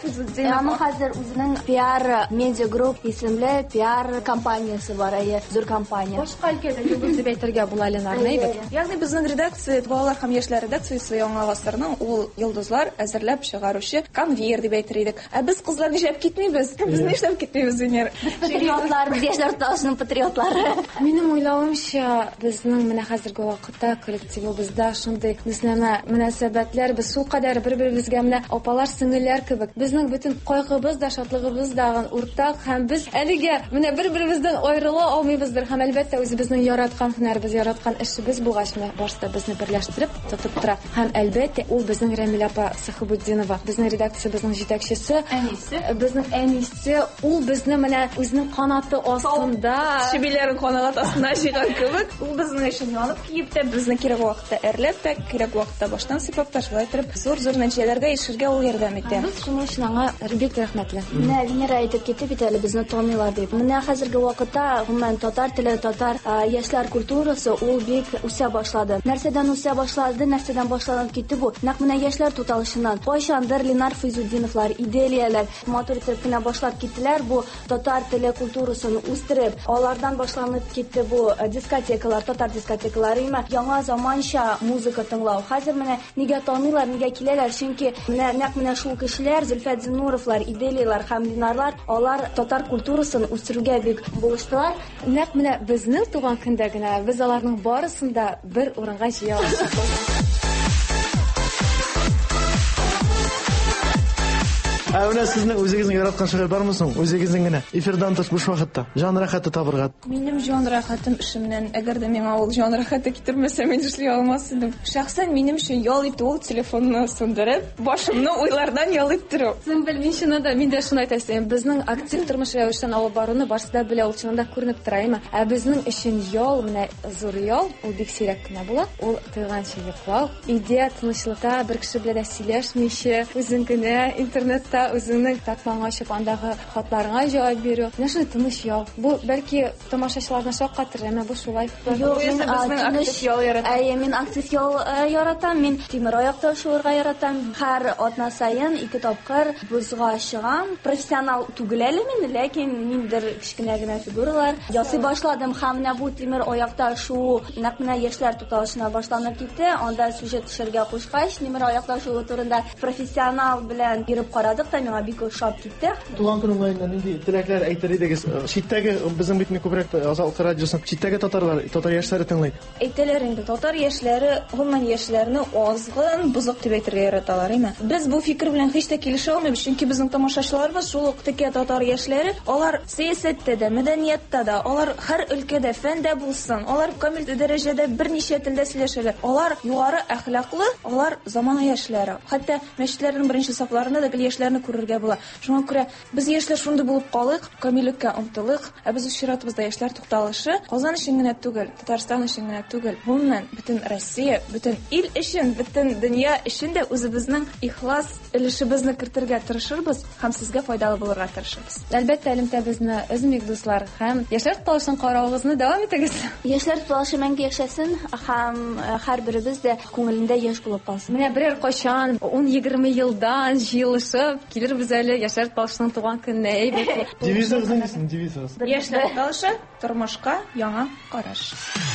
аның хәзер үзенең PR Media Group исемле PR компаниясе бар, зур компания. Башка өлкәдә йолдыз дип әйтергә була Ленарны. Ягъни безнең редакция, балалар һәм яшьләр редакциясе яңа гасырның ул йолдызлар әзерләп чыгаручы конвейер дип әйтер идек. Ә без кызлар нишләп китмибез? Без нишләп китмибез, Венера? Патриотлар, яшьләр ташының патриотлары. Минем уйлавымча, безнең менә хәзерге вакытта коллективыбызда шундый мөнәсәбәтләр, без шул кадәр бер-беребезгә менә апалар, сеңелләр кебек. Безнең бөтен кайгыбыз да, шатлыгыбыз да уртак һәм без әлегә менә бер-беребездән аерыла алмыйбыздыр. Һәм әлбәттә үзебезнең яраткан һөнәрбез, яраткан эшебез булгач, барсы безне берләштереп тотып тора. Һәм әлбәттә ул безнең Рәмил апа Сахыбуддинова, безнең редакциябызның җитәкчесе, безнең әнисе, ул безне менә үзенең канаты астында, шибиләрен канат астына җигән кебек, ул безнең өчен янып киеп тә, безне кирәк вакытта әрләп тә, кирәк вакытта баштан сыйпап та, шулай итеп зур-зур нәтиҗәләргә ирешергә ул ярдәм итә. Без шуның өчен аңа бик рәхмәтле. Менә Венера әйтеп китте бит әле безне танылар дип. Менә хәзерге вакытта гомумән татар теле, татар яшьләр культурасы ул бик үсә башлады. Нәрсәдән үсә башлады, нәрсәдән башланып китте бу? Нәкъ менә яшьләр туталышыннан. Кайчандыр Ленар Файзутдиновлар, Иделияләр матур итеп кенә башлап киттеләр бу татар теле культурасын үстереп. Алардан башланып китте бу дискотекалар, татар дискотекалары, яңа заманча музыка тыңлау. Хәзер менә нигә танылар, нигә киләләр? Чөнки нәкъ менә шул кешеләр, Зөлфәт Зинуровлар, Иделиялар һәм Ленарлар, алар татар культурасын үстерүгә бик булыштылар. Нәкъ менә безнең туган көндә генә без аларның барысын да бер урынга җыя алабыз. Әүлә сезнең үзегезнең яраткан шигырь бармы соң? Үзегезнең генә эфирдан тыш буш вакытта җан рәхәте табырга. Минем җан рәхәтем эшемнән. Әгәр дә миңа ул җан рәхәте китермәсә, мин эшли алмас идем. Шәхсән минем өчен ял итү ул телефонны сүндереп, башымны уйлардан ял иттерү. Син белмичә дә мин дә шуны әйтәсем. Безнең актив тормыш рәвештән алып баруны барсыда белә, ул чынында күренеп тора, әмма безнең өчен ял, менә зур ял, ул бик сирәк кенә була. Ул тыйганчы йоклау, идея тынычлыкта бер кеше белән сөйләшмичә, үзең генә интернетта үзеңнең тапманга ачып андагы хатларга җавап бирү. Нәшә тыныч ял. Бу бәлки тамашачыларны шаккатыр, әмма бу шулай. Юк, безнең актив ял яратам. Мин актив ял яратам. Мин тимер аякта шуларга яратам. Һәр атна сайын 2 тапкыр бузга чыгам. Профессионал түгел әле мин, ләкин миндер кичкенә генә фигуралар ясый башладым. Һәм менә бу тимер аякта шу нәкъ менә яшьләр туталышына башланып китте. Анда сюжет төшәргә кушкач, тимер аякта шу турында профессионал белән йөреп карадык. Миңа бик ошап китте. Туган көн уңаеннан нинди теләкләр әйтер идегез? Читтәге безнең битне күбрәк Азат радиосын читтәге татар яшьләре тыңлый. Әйтәләр инде, татар яшьләре гомумән яшьләрне азгын, бузык дип әйтергә яраталар, әйме. Без бу фикер белән һич тә килешә алмыйбыз, чөнки безнең тамашачыларыбыз шул ук тәкә татар яшьләре, алар сәясәттә дә, мәдәниятта да, алар һәр өлкәдә, фәндә булсын, алар камил дәрәҗәдә берничә телдә сөйләшәләр. Алар югары әхлаклы, алар замана яшьләре. Хәтта мәчетләрнең беренче сафларында да яшьләрне күрергә була. Шуңа күрә без яшьләр шундый булып калык, камиллеккә омтылык, без чиратыбызда яшьләр тукталышы Казан өчен генә түгел, Татарстан өчен генә түгел, гомумән бөтен Россия, бөтен ил өчен, бөтен дөнья өчен дә үзебезнең ихлас өлешебезне кертергә тырышырбыз һәм сезгә файдалы булырга тырышырбыз. Әлбәттә, элемтәбезне өзмик дуслар һәм яшьләр туталышын каравыгызны дәвам итегез. Яшьләр туталышы мәңге яшәсен һәм һәрберебез дә күңелендә яшь булып калсын. Менә берәр кайчан 10-20 елдан җыелышып килербез әле яшьләр туталышының туган көненә, әйбәт. Дивизиягыз нинди дивизиягыз? Яшьләр туталышы тормышка яңа караш.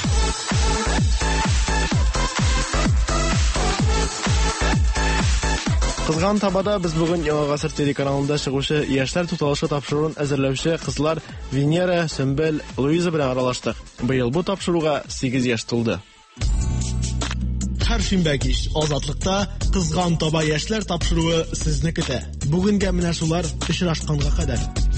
Кызган табада без бүген Яңа гасыр телеканалында чыгучы яшьләр туталышы тапшыруын әзерләүче кызлар Венера, Сөмбел, Луиза белән аралаштык. Быел бу тапшыруга 8 яшь тулды. Һәр шимбә кич Азатлыкта кызган таба яшьләр тапшыруы сезне көтә. Бүгенгә менә шулар очрашканга кадәр.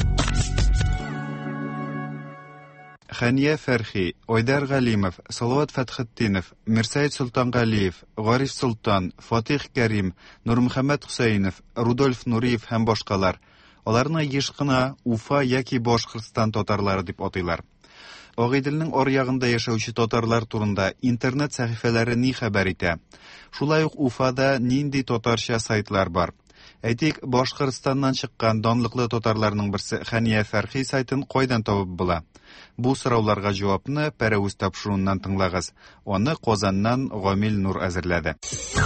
Хәния Фәрхи, Ойдар Галимов, Салават Фәтхетдинов, Мирсәет Султангалиев, Гариф Султан, Фатих Кәрим, Нурмөхәммәд Хусәйнов, Рудольф Нуриев һәм башкалар. Аларны еш кына Уфа яки Башкортстан татарлары дип атыйлар. Агыйделнең аръягында яшәүче татарлар турында интернет сәхифәләре ни хәбәр итә? Шулай ук Уфада нинди татарча сайтлар бар? Әйтик, Башкортстаннан чыккан данлыклы татарларның берсе Хәния Фәрхи сайтын кайдан табып була? Бу сорауларга җавапны Пәрәүз тапшыруыннан тыңлагыз. Аны Казаннан Гамил Нур әзерләде.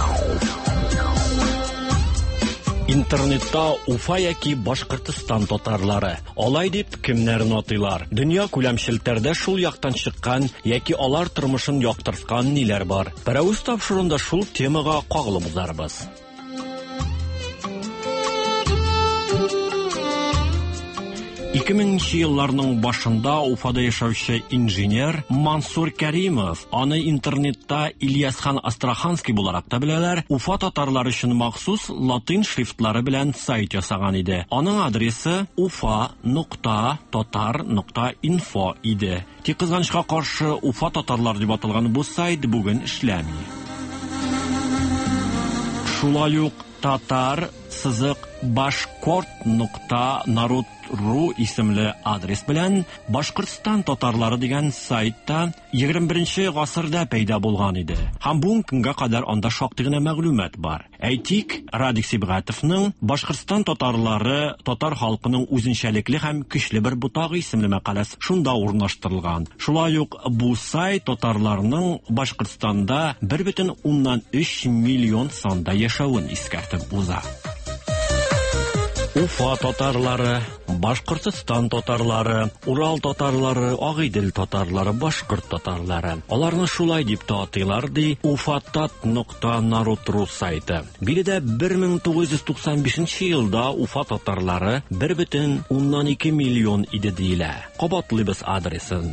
Интернетта Уфа яки Башкортстан татарлары. Алай дип кемнәрне атыйлар? Дөнья күләмчелтәрдә шул яктан чыккан яки алар тормышын яктырткан ниләр бар? Пәрәүз тапшыруында шул темага кагылып узарбыз. 2000 елларның башында Уфада яшәүче инженер Мансур Кәримов, аны интернетта Ильясхан Астраханский буларак та беләләр, Уфа татарлары өчен махсус латин шрифтлары белән сайт ясаган иде. Аның адресы ufa.tatar.info иде. Тик кызганычка каршы Уфа татарлары дип аталган бу сайт бүген эшләми. Шулай ук Tatar @bashkort.narud.ru исемле адрес белән Башкортстан татарлары дигән сайтта 21 гасырда пәйда булган иде. Һәм бүгенге көнгә кадәр анда шактый гына мәгълүмат бар. Әйтик, Радик Сибгатовның Башкортстан татарлары татар халкының үзенчәлекле һәм көчле бер бутагы исемле мәкаләсе шунда урнаштырылган. Шулай ук бу сайт татарларның Башкортстанда 1,3 миллион санда яшәвен искәртеп уза. Уфа татарлары, Башкортстан татарлары, Урал татарлары, Агыйдел татарлары, Башкорт татарлары. Аларны шулай дип атыйлар ди ufatat.narud.ru сайты. Биледә 1995 елда Уфа татарлары 1,2 миллион иде дилә. Кабатлыйбыз адресын: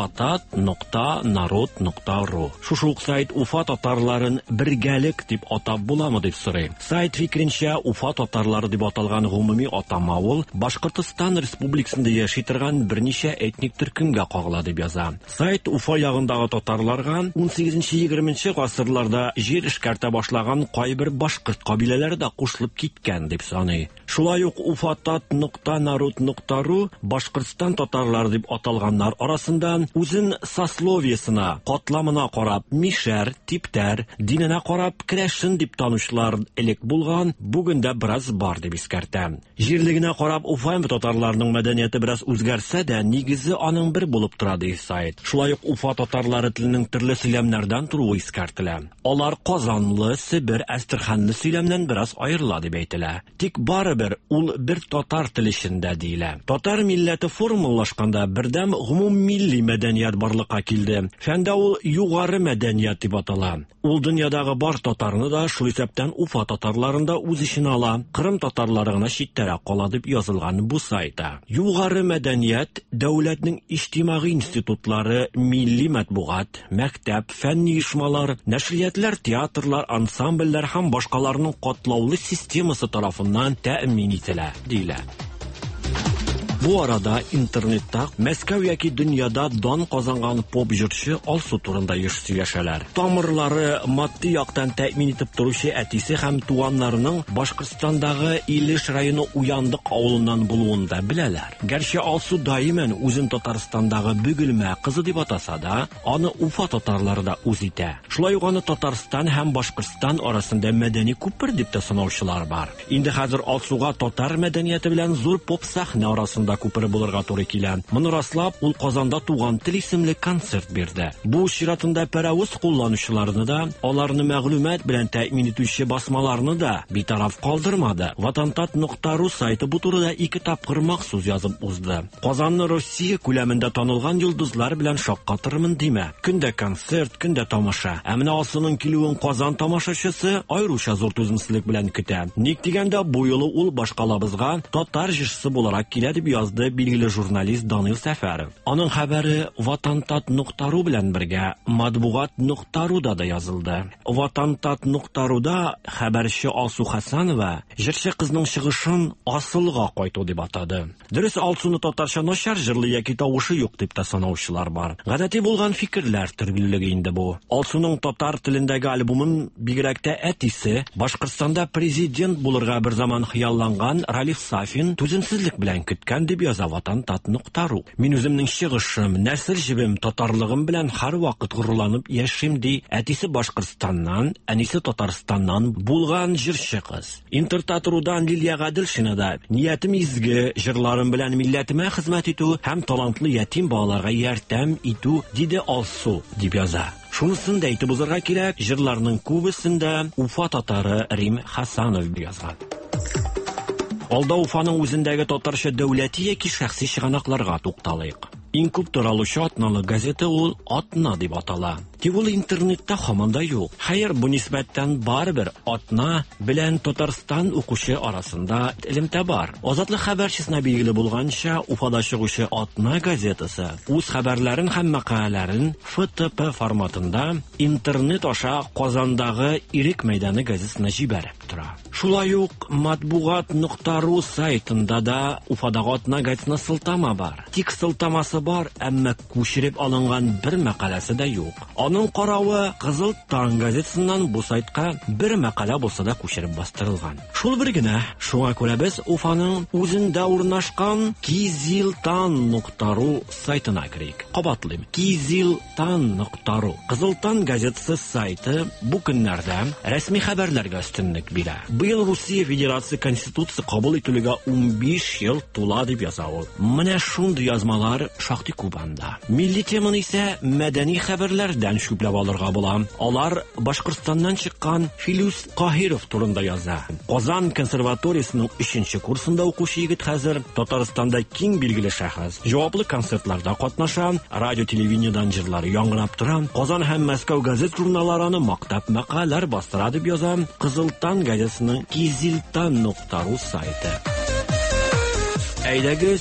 ufatat.narud.ru. Шушы ук сайт Уфа татарларын бергәлек дип атап буламы дип сорый. Сайт фикренчә, Уфа татарлары дип аталган гомуми атама ул Башкортстан Республикасында яши торган берничә этник төркемгә кагыла дип яза. Сайт Уфа ягындагы татарларга 18-20 гасырларда җир эшкәртә башлаган кайбер башкорт кабиләләре дә кушылып киткән дип саный. Шулай ук ufatat.narud.ru Башкортстан татарлары дип аталганнар арасында үзен сословиесына, катламына карап мишәр, типтәр, диненә карап керәшен дип танучылар элек булган, бүген дә бераз бар дип искәртә. Җирлегенә карап Уфа татарларының мәдәнияте бераз үзгәрсә дә, нигезе аның бер булып тора ди сайт. Шулай ук Уфа татарлары теленең төрле сөйләмнәрдән туруы искәртелә. Алар Казанлы, Себер, Әстерханлы сөйләмнән бераз аерыла дип әйтелә. Тик барыбер ул бер татар телешендә диелә. Татар милләте формалашканда бердәм гомуммилли мәдәният барлыкка килде. Фәндә ул югары мәдәният дип атала. Ул дөньядагы бар татарны да шул исәптән Уфа татарларында үз иченә ала. Кырым татарлары гына читтәрәк кала дип язылган бу сайтта. Югары мәдәният дәүләтнең иҗтимагый институтлары, милли матбугат, мәктәп, фәнни оешмалар, нәшриятлар, театрлар, ансамбльләр һәм башкаларның катлаулы системасы тарафыннан тәэмин ителә, дилә. Бу арада интернетта Мәскәү яки дөньяда дан казанган поп җырчы Алсу турында сөйләшәләр. Тамырлары матди яктан тәэмин итеп торучы әтисе һәм туганнарының Башкортстандагы Илеш районы Уяндык авылыннан булуын да беләләр. Гәрчә Алсу даиман үзен Татарстандагы Бөгелмә кызы дип атаса да, аны Уфа татарлары да үз итә. Шулай ук аны Татарстан һәм Башкортстан арасында мәдәни күпер дип тә санаучылар бар. Инде хәзер Алсуга татар мәдәнияте белән зур поп сәхнә арасында күпер булырга туры килә. Моны раслап, ул Казанда туган тел исемле концерт бирде. Бу чиратында пәрәвез кулланучыларны да, аларны мәгълүмат белән тәэмин итүче басмаларны да битараф калдырмады. Vatantat.ru сайты бу турыда 2 тапкыр махсус язып узды. Казанны Россия күләмендә танылган йолдызлар белән шаккатырмын димә. Көндә концерт, көндә тамаша. Ә менә Алсуның килүен Казан тамашачысы айрыша зур түземсезлек белән көтә. Ник дигәндә, бу юлы ул башкалабызга татар җырчысы буларак килә дип язды билгеле журналист Данил Сәфәров. Аның хәбәре Vatantat.ru белән бергә Матбугат.ru да язылды. Vatantat.ru-да хәбәрче Алсу Хәсәнова җырчы кызның чыгышын асылга кайту дип атады. Дөрес, Алсуны татарча начар җырлый яки тавышы юк дип тә санаучылар бар. Гадәти булган фикерләр төргеллеге инде бу. Алсуның татар телендәге альбомын бигрәк тә әтисе Башкортстанда президент булырга бер заман хыялланган Ралиф Сафин түземсезлек белән көткән дип яза Vatantat.ru. Мин үземнең чыгышым, нәсел җибем, татарлыгым белән һәр вакыт горурланып яшим ди әтисе Башкортстаннан, әнисе Татарстаннан булган җырчы кыз. Интертатрудан Лилия Гаделшина да ниятем изге, җырларым белән милләтемә хезмәт итү һәм талантлы ятим балаларга ярдәм итү диде Алсу дип яза. Шунысын да әйтеп узарга кирәк, җырларның күбесендә Уфа татары Рим Хәсәнов язган. Алда Уфаның үзендәге татарча дәүләти яки шәхси чыганакларга тукталыйк. Иң күп таралучы атналы газета ул Атна дип атала. Тик ул интернетта һаман да юк. Хәер, бу нисбәттән барыбер Атна белән Татарстан укучы арасында элемтә бар. Азатлык хәбәрчесенә билгеле булганча, Уфада чыгучы Атна газетасы үз хәбәрләрен һәм мәкаләләрен ФТП форматында интернет аша Казандагы Ирек мәйданы газетасына җибәреп тора. Шулай ук Матбугат.ру сайтында да Уфадагы Атна газетасына сылтама бар. Тик сылтамасы бар, әмма күчереп алынган бер мәкаләсе дә юк. Аның каравы Кызыл таң газетасыннан бу сайтка бер мәкалә булса да күчереп бастырылган. Шул бер генә, шуңа күрә без Уфаның үзендә урнашкан kiziltan.ru сайтына кирик. Кабатлыйм. kiziltan.ru Кызыл таң газетасы сайты бу көннәрдә рәсми хәбәрләргә өстенлек бирә. Быел Русия Федерация Конституция кабул ителүгә 15 ел тула дип яза ул. Менә шундый язмалар шактый күп анда. Милли теманы исә мәдәни хәбәрләрдән шүпләп алырга була. Алар Башкортстаннан чыккан Филус Каһиров турында яза. Казан консерваториясының 3нче курсында укучы егет хәзер Татарстанда киң билгеле шәхес. Җаваплы концертларда катнаша, радио-телевидениедан җырлар яңгырап тора. Казан һәм Мәскәү газет журналларына мактап мәкаләләр бастыра дип яза Кызыл таң газетасының kiziltan.ru сайты. Әйдәгез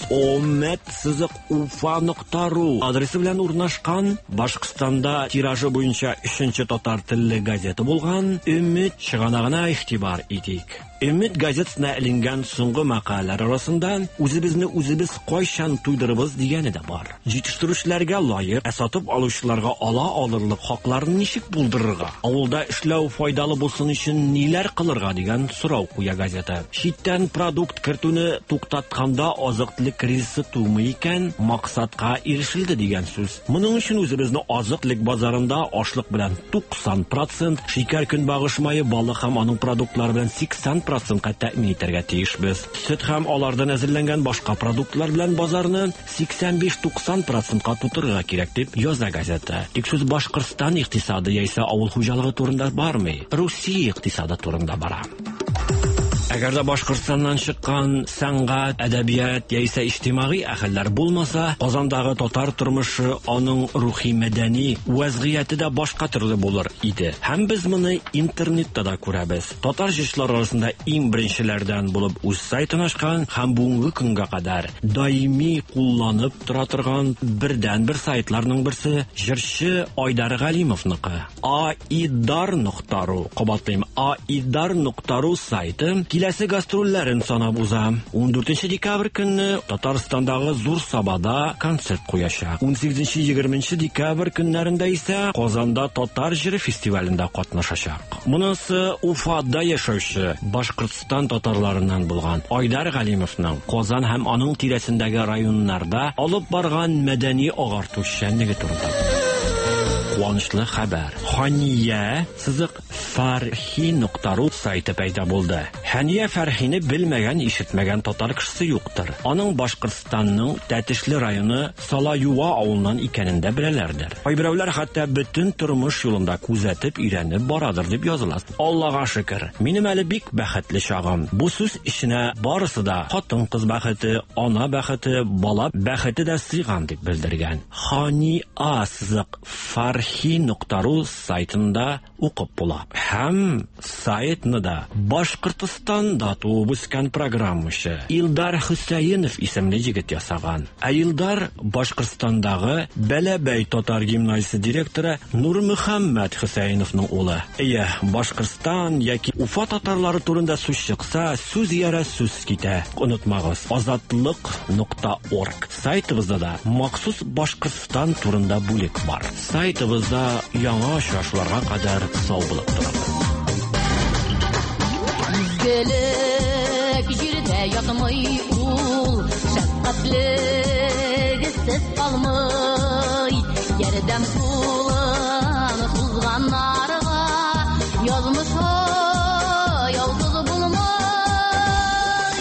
ommet-ufa.ru адресы белән урнашкан Башкортстанда тиражы буенча 3нче татар телле газета булган Өмет чыганагына игътибар итик. Өмет газетасына эленгән соңгы мәкаләләр арасында үзебез кайчан туйдырыбыз дигәне дә бар. Җитештерүчеләргә лаек, сатып алучыларга ала алырлык хакларын ничек булдырырга, авылда эшләү файдалы булсын өчен ниләр кылырга дигән сорау куя газета. Читтән продукт кертүне туктатканда азык-төлек кризисы тумый икән, максатка ирешелде дигән сүз. Моның өчен үзебезне азык-төлек базарында ашлык белән 90%, шикәр көнбагыш мае, балык һәм аның продуктлары белән 80% тәэмин итәргә тиешбез. Сөт һәм алардан әзерләнгән башка продуктлар белән базарны 85-90% тутырырга кирәк дип яза газета. Тик сүз Башкортстан икътисады яисә авыл хуҗалыгы турында бармый, Русия икътисады турында бара. Әгәр дә Башкортстаннан чыккан сәнгать, әдәбият яисә иҗтимагый әһелләр булмаса, Казандагы татар тормышы, аның рухи-мәдәни вазгыяте дә башка төрле булыр иде. Һәм без моны интернетта да күрәбез. Татар җырчылар арасында иң беренчеләрдән булып үз сайтын ачкан һәм бүгенге көнгә кадәр даими кулланып тора торган бердән-бер сайтларның берсе җырчы Айдар Галимовныкы. aidar.ru кабатлыйм, aidar.ru сайты киләсе гастрольләрен санап уза. 14 декабрь көнне Татарстандагы Зур Сабада концерт куячак. 18-20 декабрь көннәрендә исә Казанда татар җыры фестивалендә катнашачак. Монысы Уфада яшәүче Башкортстан татарларыннан булган Айдар Галимовның Казан һәм аның тирәсендәге районнарда алып барган мәдәни агарту эшчәнлеге турында. Куанычлы хәбәр. Хания-Фархи.ру сайты пәйда булды. Хания Фархине белмәгән, ишетмәгән татар кешесе юктыр. Аның Башкортстанның Тәтешле районы Салаюва авылыннан икәнен дә беләләрдер. Кайберәүләр хәтта бөтен тормыш юлында күзәтеп, өйрәнеп барадыр дип языла. Аллага шөкер. Минем әле бик бәхетле чагым. Бу сүз иченә барысы да хатын-кыз бәхете, ана бәхете, бала бәхете дә сыйган дип белдергән. Хания.Фархи.ру сайтында укып була. Һәм сайтны да Башкортстанда туып үскән программачы Илдар Хөсәенов исемле җегет ясаган. Илдар Башкортстандагы Бәләбәй татар гимназиясе директоры Нур Мөхәммәд Хөсәеновның улы. Башкортстан яки Уфа татарлары турында сүз чыкса, сүз ярә сүз китә. Онытмагыз, azatliq.org сайтыбызда да махсус Башкортстан турында бүлек бар. Сайтыбызда яңа очрашуларга кадәр сау булып торабыз. Гөлек җирдә ятмый ул, шәфкатьле сез калмый, ярдәм кулын сузганнарга язмыш ялгыз булмый.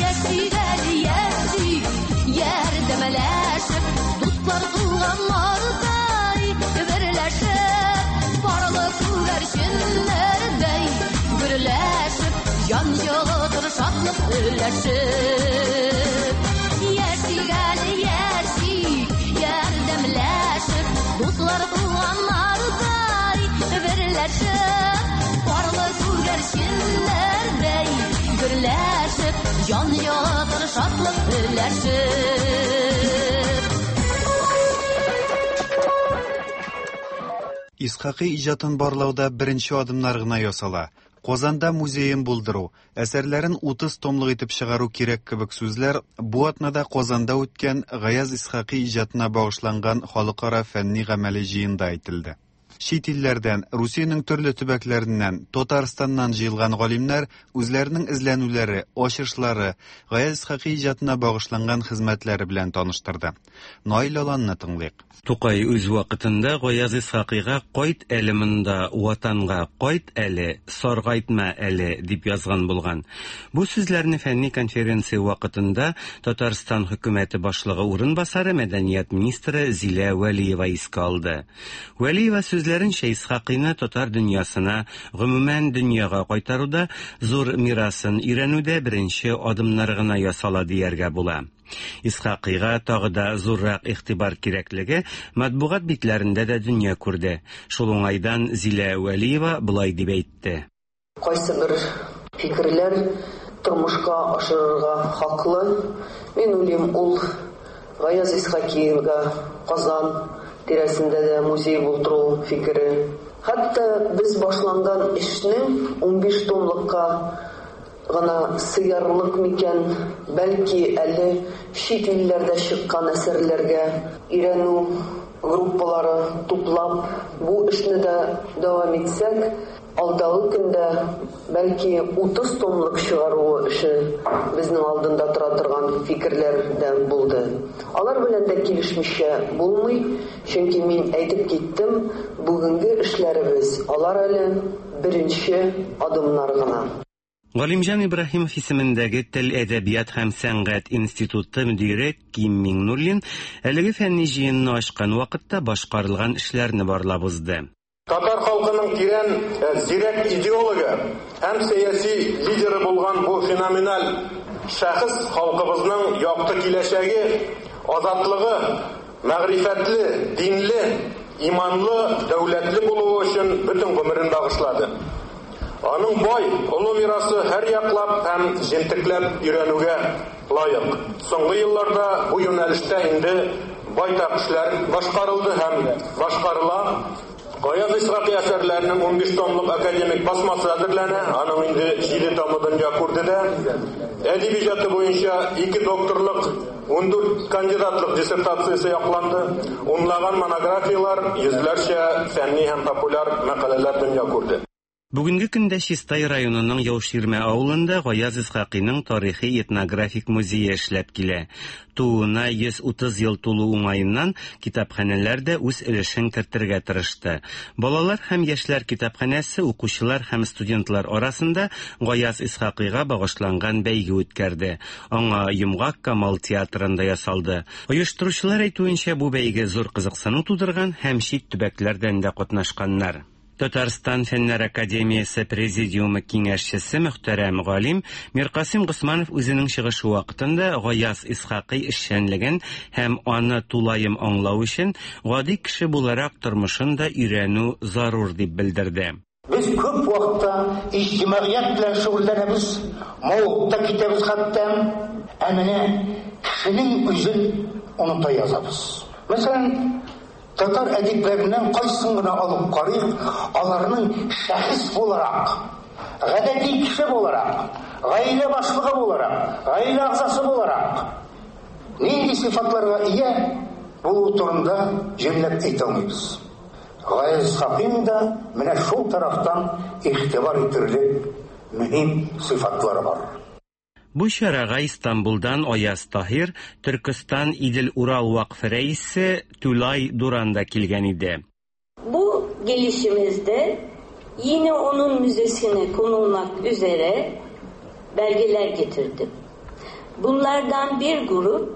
Яши, ярдәмләшеп, дуслар туганнардай берләшеп, барлык күгәрченнәрдәй берләшеп, jan yoldur şadlık ülleşip. Yaşi, yardımlaşıp, dostlar tuğanlarday birleşip, varlı güvercinlerday birleşip, jan yoldur şadlık ülleşip. Исхакый иҗатын барлауда беренче адымнар гына ясала. Казанда музейын булдыру, әсәрләрен 30 томлык итеп чыгару кирәк кебек сүзләр бу атнада Казанда үткән Гаяз Исхакый иҗатына багышланган халыкара фәнни гамәли җыенда әйтелде. Чит илләрдән, Русиянең төрле төбәкләреннән, Татарстаннан җыелган галимнәр үзләренең эзләнүләре, ачышлары, Гаяз Исхакый иҗатына багышланган хезмәтләре белән таныштырды. Наил Аланны тыңлыйк. Тукай үз вакытында Гаяз Исхакыйга "Кайт әле монда, ватанга, кайт әле, саргайтма әле" дип язган булган. Бу сүзләрне фәнни конференция вакытында Татарстан хөкүмәте башлыгы урынбасары мәдәният министры Зилә Вәлиева искә алды. Вәлиева сүзләренчә Исхакыйны татар дөньясына, гомумән дөньяга кайтаруда зур мирасын өйрәнүдә беренче адымнар гына ясала дияргә була. Исхакыйга тагы да зуррак игътибар кирәклеге матбугат битләрендә дә дөнья күрде. Шул уңайдан Зилә Вәлиева булай дип әйтте. Кайсы бер фикерләр тормышка ашырырга хаклы. Мин уйлыйм, ул Гаяз Исхакыйга Казан тирәсендә дә музей булдыру фикере. Хәтта без башланган эшнең 15 томлыкка гына сыярлык микән, бәлки әле чит илләрдә чыккан әсәрләргә өйрәнү группалары туплап, бу эшне дә дәвам итсәк, алдагы көндә бәлки 30 томлык чыгару эше безнең алдында тора торган фикерләрдән булды. Алар белән дә килешмичә булмый, чөнки мин әйтеп киттем, бүгенге эшләребез алар әле беренче адымнар гына. Галимҗан Ибраһимов исемендәге Тел, әдәбият һәм сәнгать институты мөдире Ким Миңнуллин әлеге фәнни җыенны ачкан вакытта башкарылган эшләрне барлап узды. Татар халкының тирән зирәк идеологы һәм сәяси лидеры булган бу феноменаль шәхес халкыбызның якты киләчәге, азатлыгы, мәгърифәтле, динле, иманлы, дәүләтле булуы өчен бөтен гомерен багышлады. Аның бай, олы мирасы һәр яклап һәм җентекләп өйрәнүгә лаек. Соңгы елларда бу юнәлештә инде байтак эшләр башкарылды һәм башкарыла. Гаяз Исхакый әсәрләренең 15 томлык академик басмасы әзерләнә, аның инде 7 томы дөнья күрде дә. Әдәби иҗаты буенча 2 докторлык, 14 кандидатлык диссертациясе якланды. Унлаган монографиялар, йөзләрчә фәнни һәм популяр мәкаләләр дөнья күрде. Бүгенге көндә Чистай районының Яуширмә авылында Гаяз Исхакыйның тарихи этнографик музее эшләп килә. Туына 130 ел тулу уңаеннан китапханәләр дә үз өлешен кертергә тырышты. Балалар һәм яшьләр китапханәсе укучылар һәм студентлар арасында Гаяз Исхакыйга багышланган бәйге үткәрде. Аңа Йомгак Камал театрында ясалды. Оештыручылар әйтүенчә, бу бәйге зур кызыксыну тудырган һәм чит төбәкләрдән дә катнашканнар. Татарстан Фәннәр академиясе президиумы киңәшчесе мөхтәрәм галим Миркасим Госманов үзенең чыгышы вакытында Гаяз Исхакый эшчәнлеген һәм аны тулаем аңлау өчен гади кеше буларак тормышын да өйрәнү зарур дип белдерде. Biz köp вакытта иҗтимаият белән шөгыльләнәбез, мавыкта китәбез хәтта, әмәне кешенең үзен оныта язабыз. Мәсәлән, татар әдипләреннән кайсын гына алып карыйк, аларның шәхес буларак, гадәти кеше буларак, гаилә башлыгы буларак, гаилә агзасы буларак нинди сыйфатларга ия булу турында җирләп әйтә алмыйбыз. Гаяз Исхакыйның да менә шул тарафтан игътибар итерлек мөһим сыйфатлары бар. Бу чарага Истанбулдан Аяз Таһир, Төркстан Идел Урал вакфы рәисе Тулай Дуран да килгән иде. Bu gelişimizde yine onun müzesine konulmak üzere belgeler getirdim. Bunlardan bir grup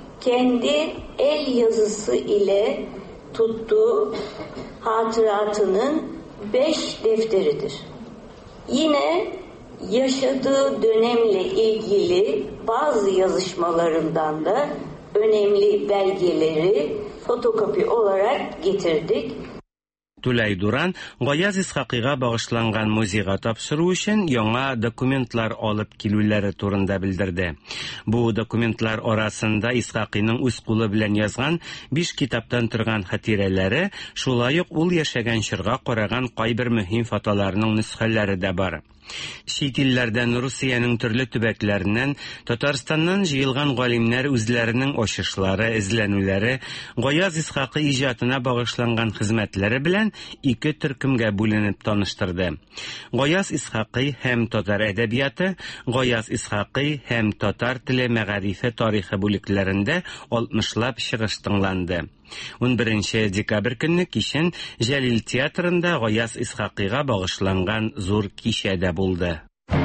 kendi el yazısı ile tuttuğu hatıratının 5 defteridir. Yine yaşadığı dönemle ilgili bazı yazışmalarından da önemli belgeleri fotokopi olarak getirdik. Тулай Дуран Гаяз Исхакыйга багышланган музейга тапшыру өчен яңа документлар алып килүләре турында белдерде. Бу документлар арасында Исхакыйның үз кулы белән язган 5 китаптан торган хатирәләре, шулай ук ул яшәгән чорга караган кайбер мөһим фотоларның нөсхәләре дә бар. Şit illerden Rusiyanın türlü tübeklerinden, Tatarstan'dan jıyılgan galimler özlerinin oşuşları, izlenüleri, Goyaz İshakı icatına bağışlangan hizmetleri bilen iki türkümge bölünüp tanıştırdı. Goyaz İshakı hem Tatar edebiyatı, Goyaz İshakı hem Tatar tili meğarife tarihi bölüklerinde 60'lap şıgıştınlandı. 11 dekabr günü kişin Jalil Teatrında Goyaz İshakı'ga bağışlangan zor kişede buldu.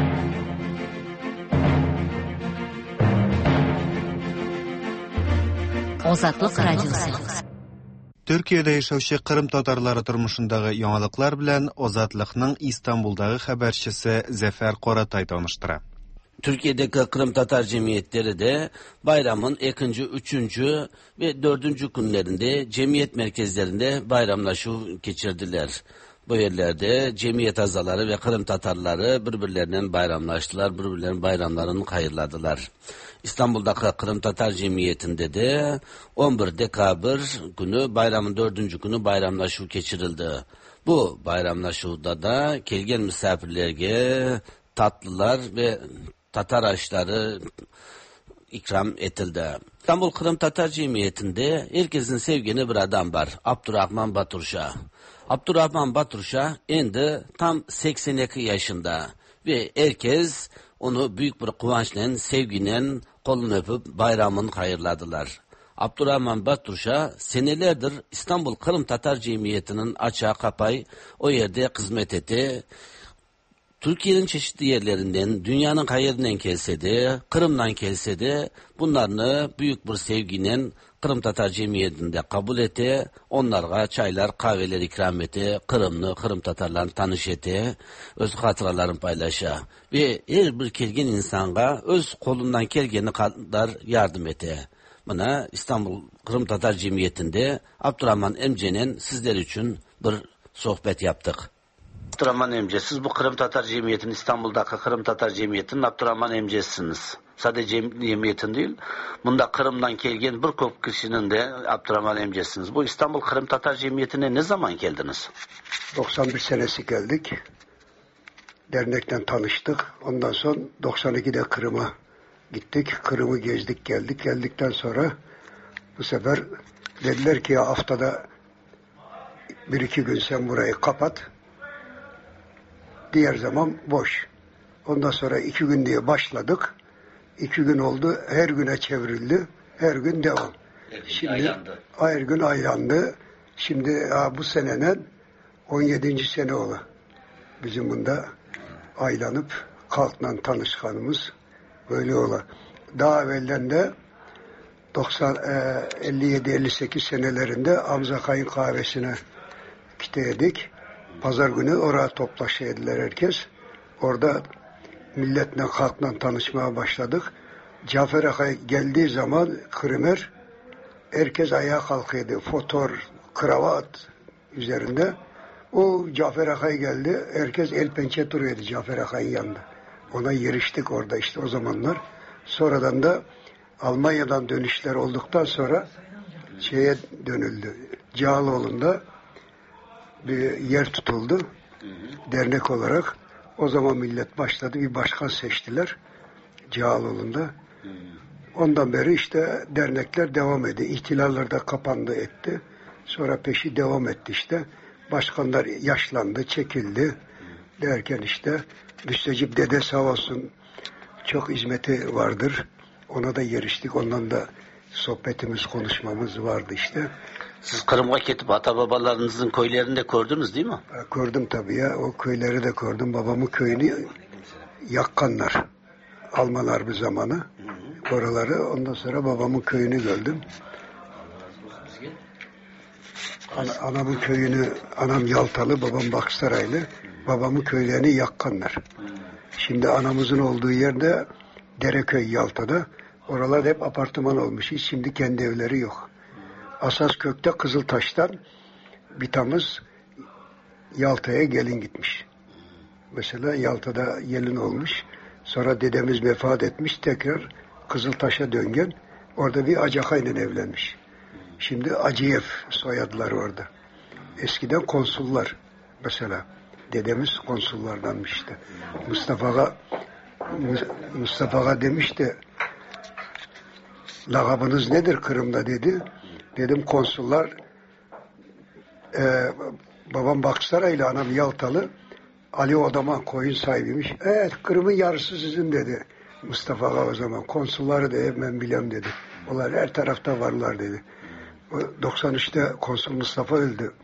Ozatlık Radyosu. Türkiye'de yaşauşu Kırım Tatarları turmuşundağı yanalıklar bilen Ozatlık'nın İstanbul'dağı haberçisi Zafer Qoratay tanıştıra. Türkiye'deki Kırım Tatar cemiyetleri de bayramın 2., 3. ve 4. günlerinde cemiyet merkezlerinde bayramlaşu geçirdiler. Bu yerlerde cemiyet azaları ve Kırım Tatarları birbirlerinden bayramlaştılar, birbirlerinin bayramlarını hayırladılar. İstanbul'daki Kırım Tatar Cemiyeti'nde de 11 dekabr günü bayramın 4. günü bayramlaşu geçirildi. Bu bayramlaşuda da gelgen misafirlerge tatlılar ve Tatar aşları ikram etildi. İstanbul Kırım Tatar Cemiyeti'nde herkesin sevgini bir adam var. Abdurrahman Baturşah. Abdurrahman Baturşah endi tam 82 yaşında ve herkes onu büyük bir kıvançla, sevgiyle kolunu öpüp bayramını hayırladılar. Abdurrahman Baturşah senelerdir İstanbul Kırım Tatar Cemiyeti'nin açığa kapay o yerde hizmet etti. Türkiye'nin çeşitli yerlerinden, dünyanın hayırından gelse de, Kırım'dan gelse de bunlarını büyük bir sevgiyle Kırım Tatar Cemiyeti'nde kabul etti. Onlara çaylar, kahveler ikram etti. Kırım Tatarlarını tanış etti. Öz hatıralarını paylaşa. Ve her bir kelgen insana öz kolundan gelgeni kadar yardım etti. Buna İstanbul Kırım Tatar Cemiyeti'nde Abdurrahman Emce'nin sizler için bir sohbet yaptık. Abdurrahman Emce, siz bu Kırım Tatar Cemiyeti'nin, İstanbul'daki Kırım Tatar Cemiyeti'nin Abdurrahman Emce'siniz. Sadece cemiyetin değil, bunda Kırım'dan gelgen bir kop kişinin de Abdurrahman Emce'siniz. Bu İstanbul Kırım Tatar Cemiyeti'ne ne zaman geldiniz? 91 senesi geldik. Dernekten tanıştık. Ondan sonra 92'de Kırım'a gittik. Kırım'ı gezdik, geldik. Geldikten sonra bu sefer dediler ki ya haftada 1-2 gün sen burayı kapat. Diğer zaman boş. Ondan sonra 2 gün diye başladık. 2 gün oldu. Her güne çevrildi. Her gün devam. Şimdi her gün aylandı. Şimdi bu senenin 17. sene oldu. Bizim bunda aylanıp halkla tanışkanımız böyle ola. Daha evvelden de 57-58 senelerinde Hamza Kayın kahvesine gittik. Pazar günü oraya toplaşıyordular herkes. Orada milletle, halkla tanışmaya başladık. Cafer Akay geldiği zaman Kırımer, herkes ayağa kalkıyordu. Fotor, kravat üzerinde. O Cafer Akay geldi. Herkes el pençe duruyordu Cafer Akay'ın yanında. Ona yeriştik orada işte o zamanlar. Sonradan da Almanya'dan dönüşler olduktan sonra şeye dönüldü. Cağaloğlu'nda bir yer tutuldu. Dernek olarak. O zaman millet başladı. Bir başkan seçtiler. Cağaloğlu'nda. Ondan beri işte dernekler devam ediyor. İhtilaller de kapandı etti. Sonra peşi devam etti işte. Başkanlar yaşlandı, çekildi. Derken işte Müstecip dede sağ olsun çok hizmeti vardır. Ona da yeriştik. Ondan da sohbetimiz, konuşmamız vardı işte. Siz Kırım'a gidip ata babalarınızın köylerini de gördünüz değil mi? Gördüm tabii ya. O köyleri de gördüm. Babamın köyünü yakkanlar. Almalar bir zamanı. Oraları. Ondan sonra babamın köyünü gördüm. Anamın köyünü, anam Yaltalı, babam Baksaraylı. Babamın köylerini yakkanlar. Şimdi anamızın olduğu yerde Dereköy Yalta'da. Oralar hep apartman olmuş. Hiç şimdi kendi evleri yok. Asaskök'te Kızıltaş'tan bir tamız Yalta'ya gelin gitmiş. Mesela Yalta'da gelin olmuş. Sonra dedemiz vefat etmiş. Tekrar Kızıltaş'a döngen. Orada bir Acakay'la evlenmiş. Şimdi Acıyev soyadılar orada. Eskiden konsullar mesela. dedemiz konsullardanmış işte. Mustafa'ga demişti, lakabınız nedir Kırım'da dedi. Dedim konsullar. Babam Baksaraylı, anam Yaltalı. Ali Odaman koyun sahibiymiş. Evet, Kırım'ın yarısı sizin dedi. Mustafa'ga o zaman. Konsulları da ben bilem dedi. Onlar her tarafta varlar dedi. 93'te konsul Mustafa öldü.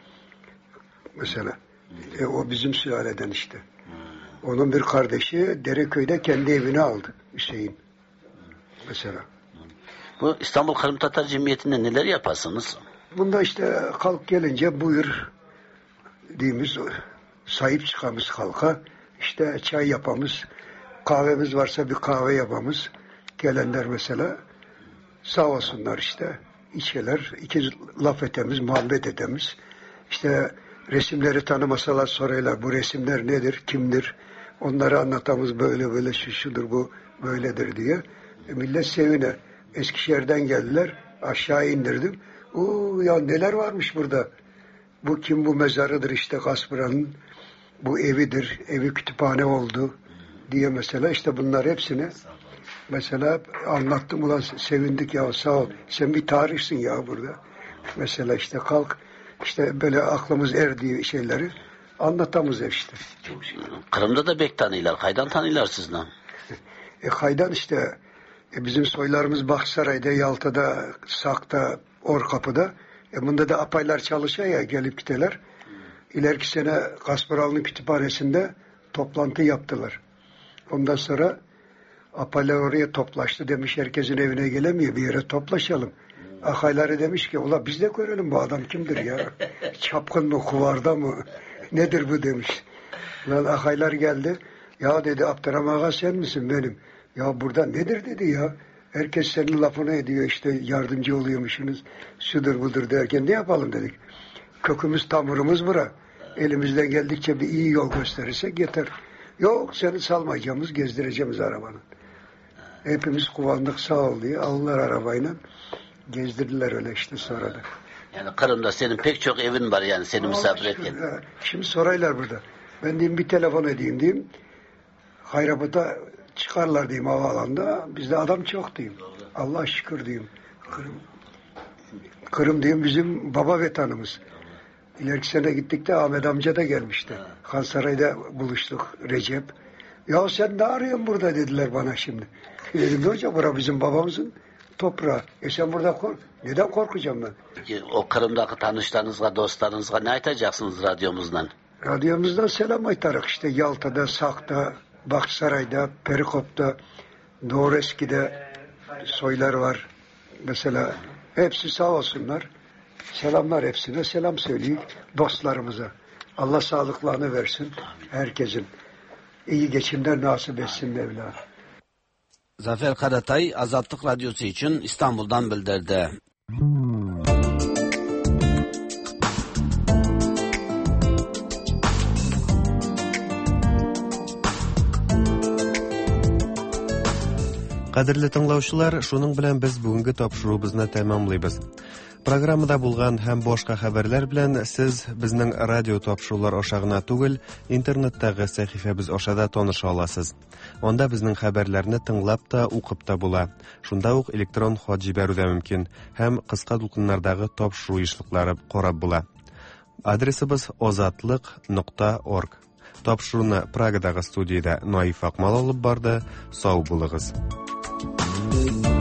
Mesela. O bizim sülaleden işte. Onun bir kardeşi Dereköy'de kendi evini aldı. Hüseyin. Mesela. Bu İstanbul Kırım Tatar Cemiyeti'nde neler yaparsınız? Bunda işte halk gelince buyur dediğimiz, sahip çıkamız halka. İşte çay yapamız. Kahvemiz varsa bir kahve yapamız. Gelenler mesela sağ olsunlar işte. İçeler, iki laf etemiz, muhabbet etemiz. İşte resimleri tanımasalar sorarlar. Bu resimler nedir, kimdir? Onları anlatamız, böyle böyle şudur bu böyledir diye. Millet sevine. Eskişehir'den geldiler. Aşağı indirdim. Ya neler varmış burada. Bu kim, bu mezarıdır işte Kaspara'nın. Bu evidir. Evi kütüphane oldu diye mesela işte bunlar hepsini mesela anlattım, ulan sevindik ya, sağ ol. Sen bir tarihsin ya burada. Mesela işte kalk işte böyle aklımız erdiği şeyleri anlatamız işte. Kırım'da da bek tanıylar. Kaydan tanıylar sizden. Kaydan işte bizim soylarımız Baksaray'da, Yalta'da, Sak'ta, Orkapı'da. Bunda da apaylar çalışıyor ya, gelip giteler. İleriki sene Kasparalı'nın kütüphanesinde toplantı yaptılar. Ondan sonra apaylar oraya toplaştı. Demiş herkesin evine gelemiyor, bir yere toplaşalım. Akayları demiş ki ula biz de görelim bu adam kimdir ya. Çapkın mı, kuvarda mı? Nedir bu demiş. Lan akaylar geldi. Ya dedi Abdurrahman Ağa sen misin benim? Ya burada nedir dedi ya. Herkes senin lafını ediyor işte, yardımcı oluyormuşsunuz. Şudur budur derken ne yapalım dedik. Kökümüz tamurumuz bura. Elimizden geldikçe bir iyi yol gösterirsek yeter. Yok seni salmayacağımız, gezdireceğimiz arabanın. Hepimiz kullandık sağ ol diye. Aldılar arabayla. Gezdirdiler öyle işte sonra da. Yani Kırım'da senin pek çok evin var yani seni misafir etken. Şimdi soraylar burada. Ben diyeyim bir telefon edeyim diyeyim. Hayrabat'a çıkarlar diyeyim havaalanında. Bizde adam çok diyeyim. Allah şükür diyeyim. Kırım diyeyim bizim baba vetanımız. İleriki sene gittik de Ahmet amca da gelmişti. Kansaray'da buluştuk Recep. Ya sen ne arıyorsun burada dediler bana şimdi. Dedim hocam bura bizim babamızın toprağı. Sen burada kork. Neden korkacağım ben? Peki, o Kırım'daki tanışlarınızla, dostlarınızla ne aytacaksınız radyomuzdan? Radyomuzdan selam aytarak işte Yalta'da, Sak'ta, Baksaray'da, Perikop'ta, Doğreski'de soylar var. Mesela hepsi sağ olsunlar. Selamlar hepsine, selam söyleyeyim dostlarımıza. Allah sağlıklarını versin herkesin. İyi geçimler nasip etsin Mevla. Zafer Karatay Azadlık Radyosu için İstanbul'dan bildirdi. Qadrli tinglovchilar, shuning bilan biz bugungi topshiruvimizni tamomlaymiz. Programmada bo'lgan ham boshqa xabarlar bilan siz bizning radio topshiruvlar oshag'ina tugul, internetdagi sahifamiz oshada tanisha olasiz. Onda bizning xabarlarni tinglab da, o'qib da bo'la. Shunda o'q elektron xat jibaruda mumkin, ham qisqa to'lqinlardagi topshiruv ishliqlari qarab bo'la. Adresimiz ozatliq.org. Topshiruvni Pragadagi studiyada Noif Aqmal olib bordi. Sog' bo'linglar.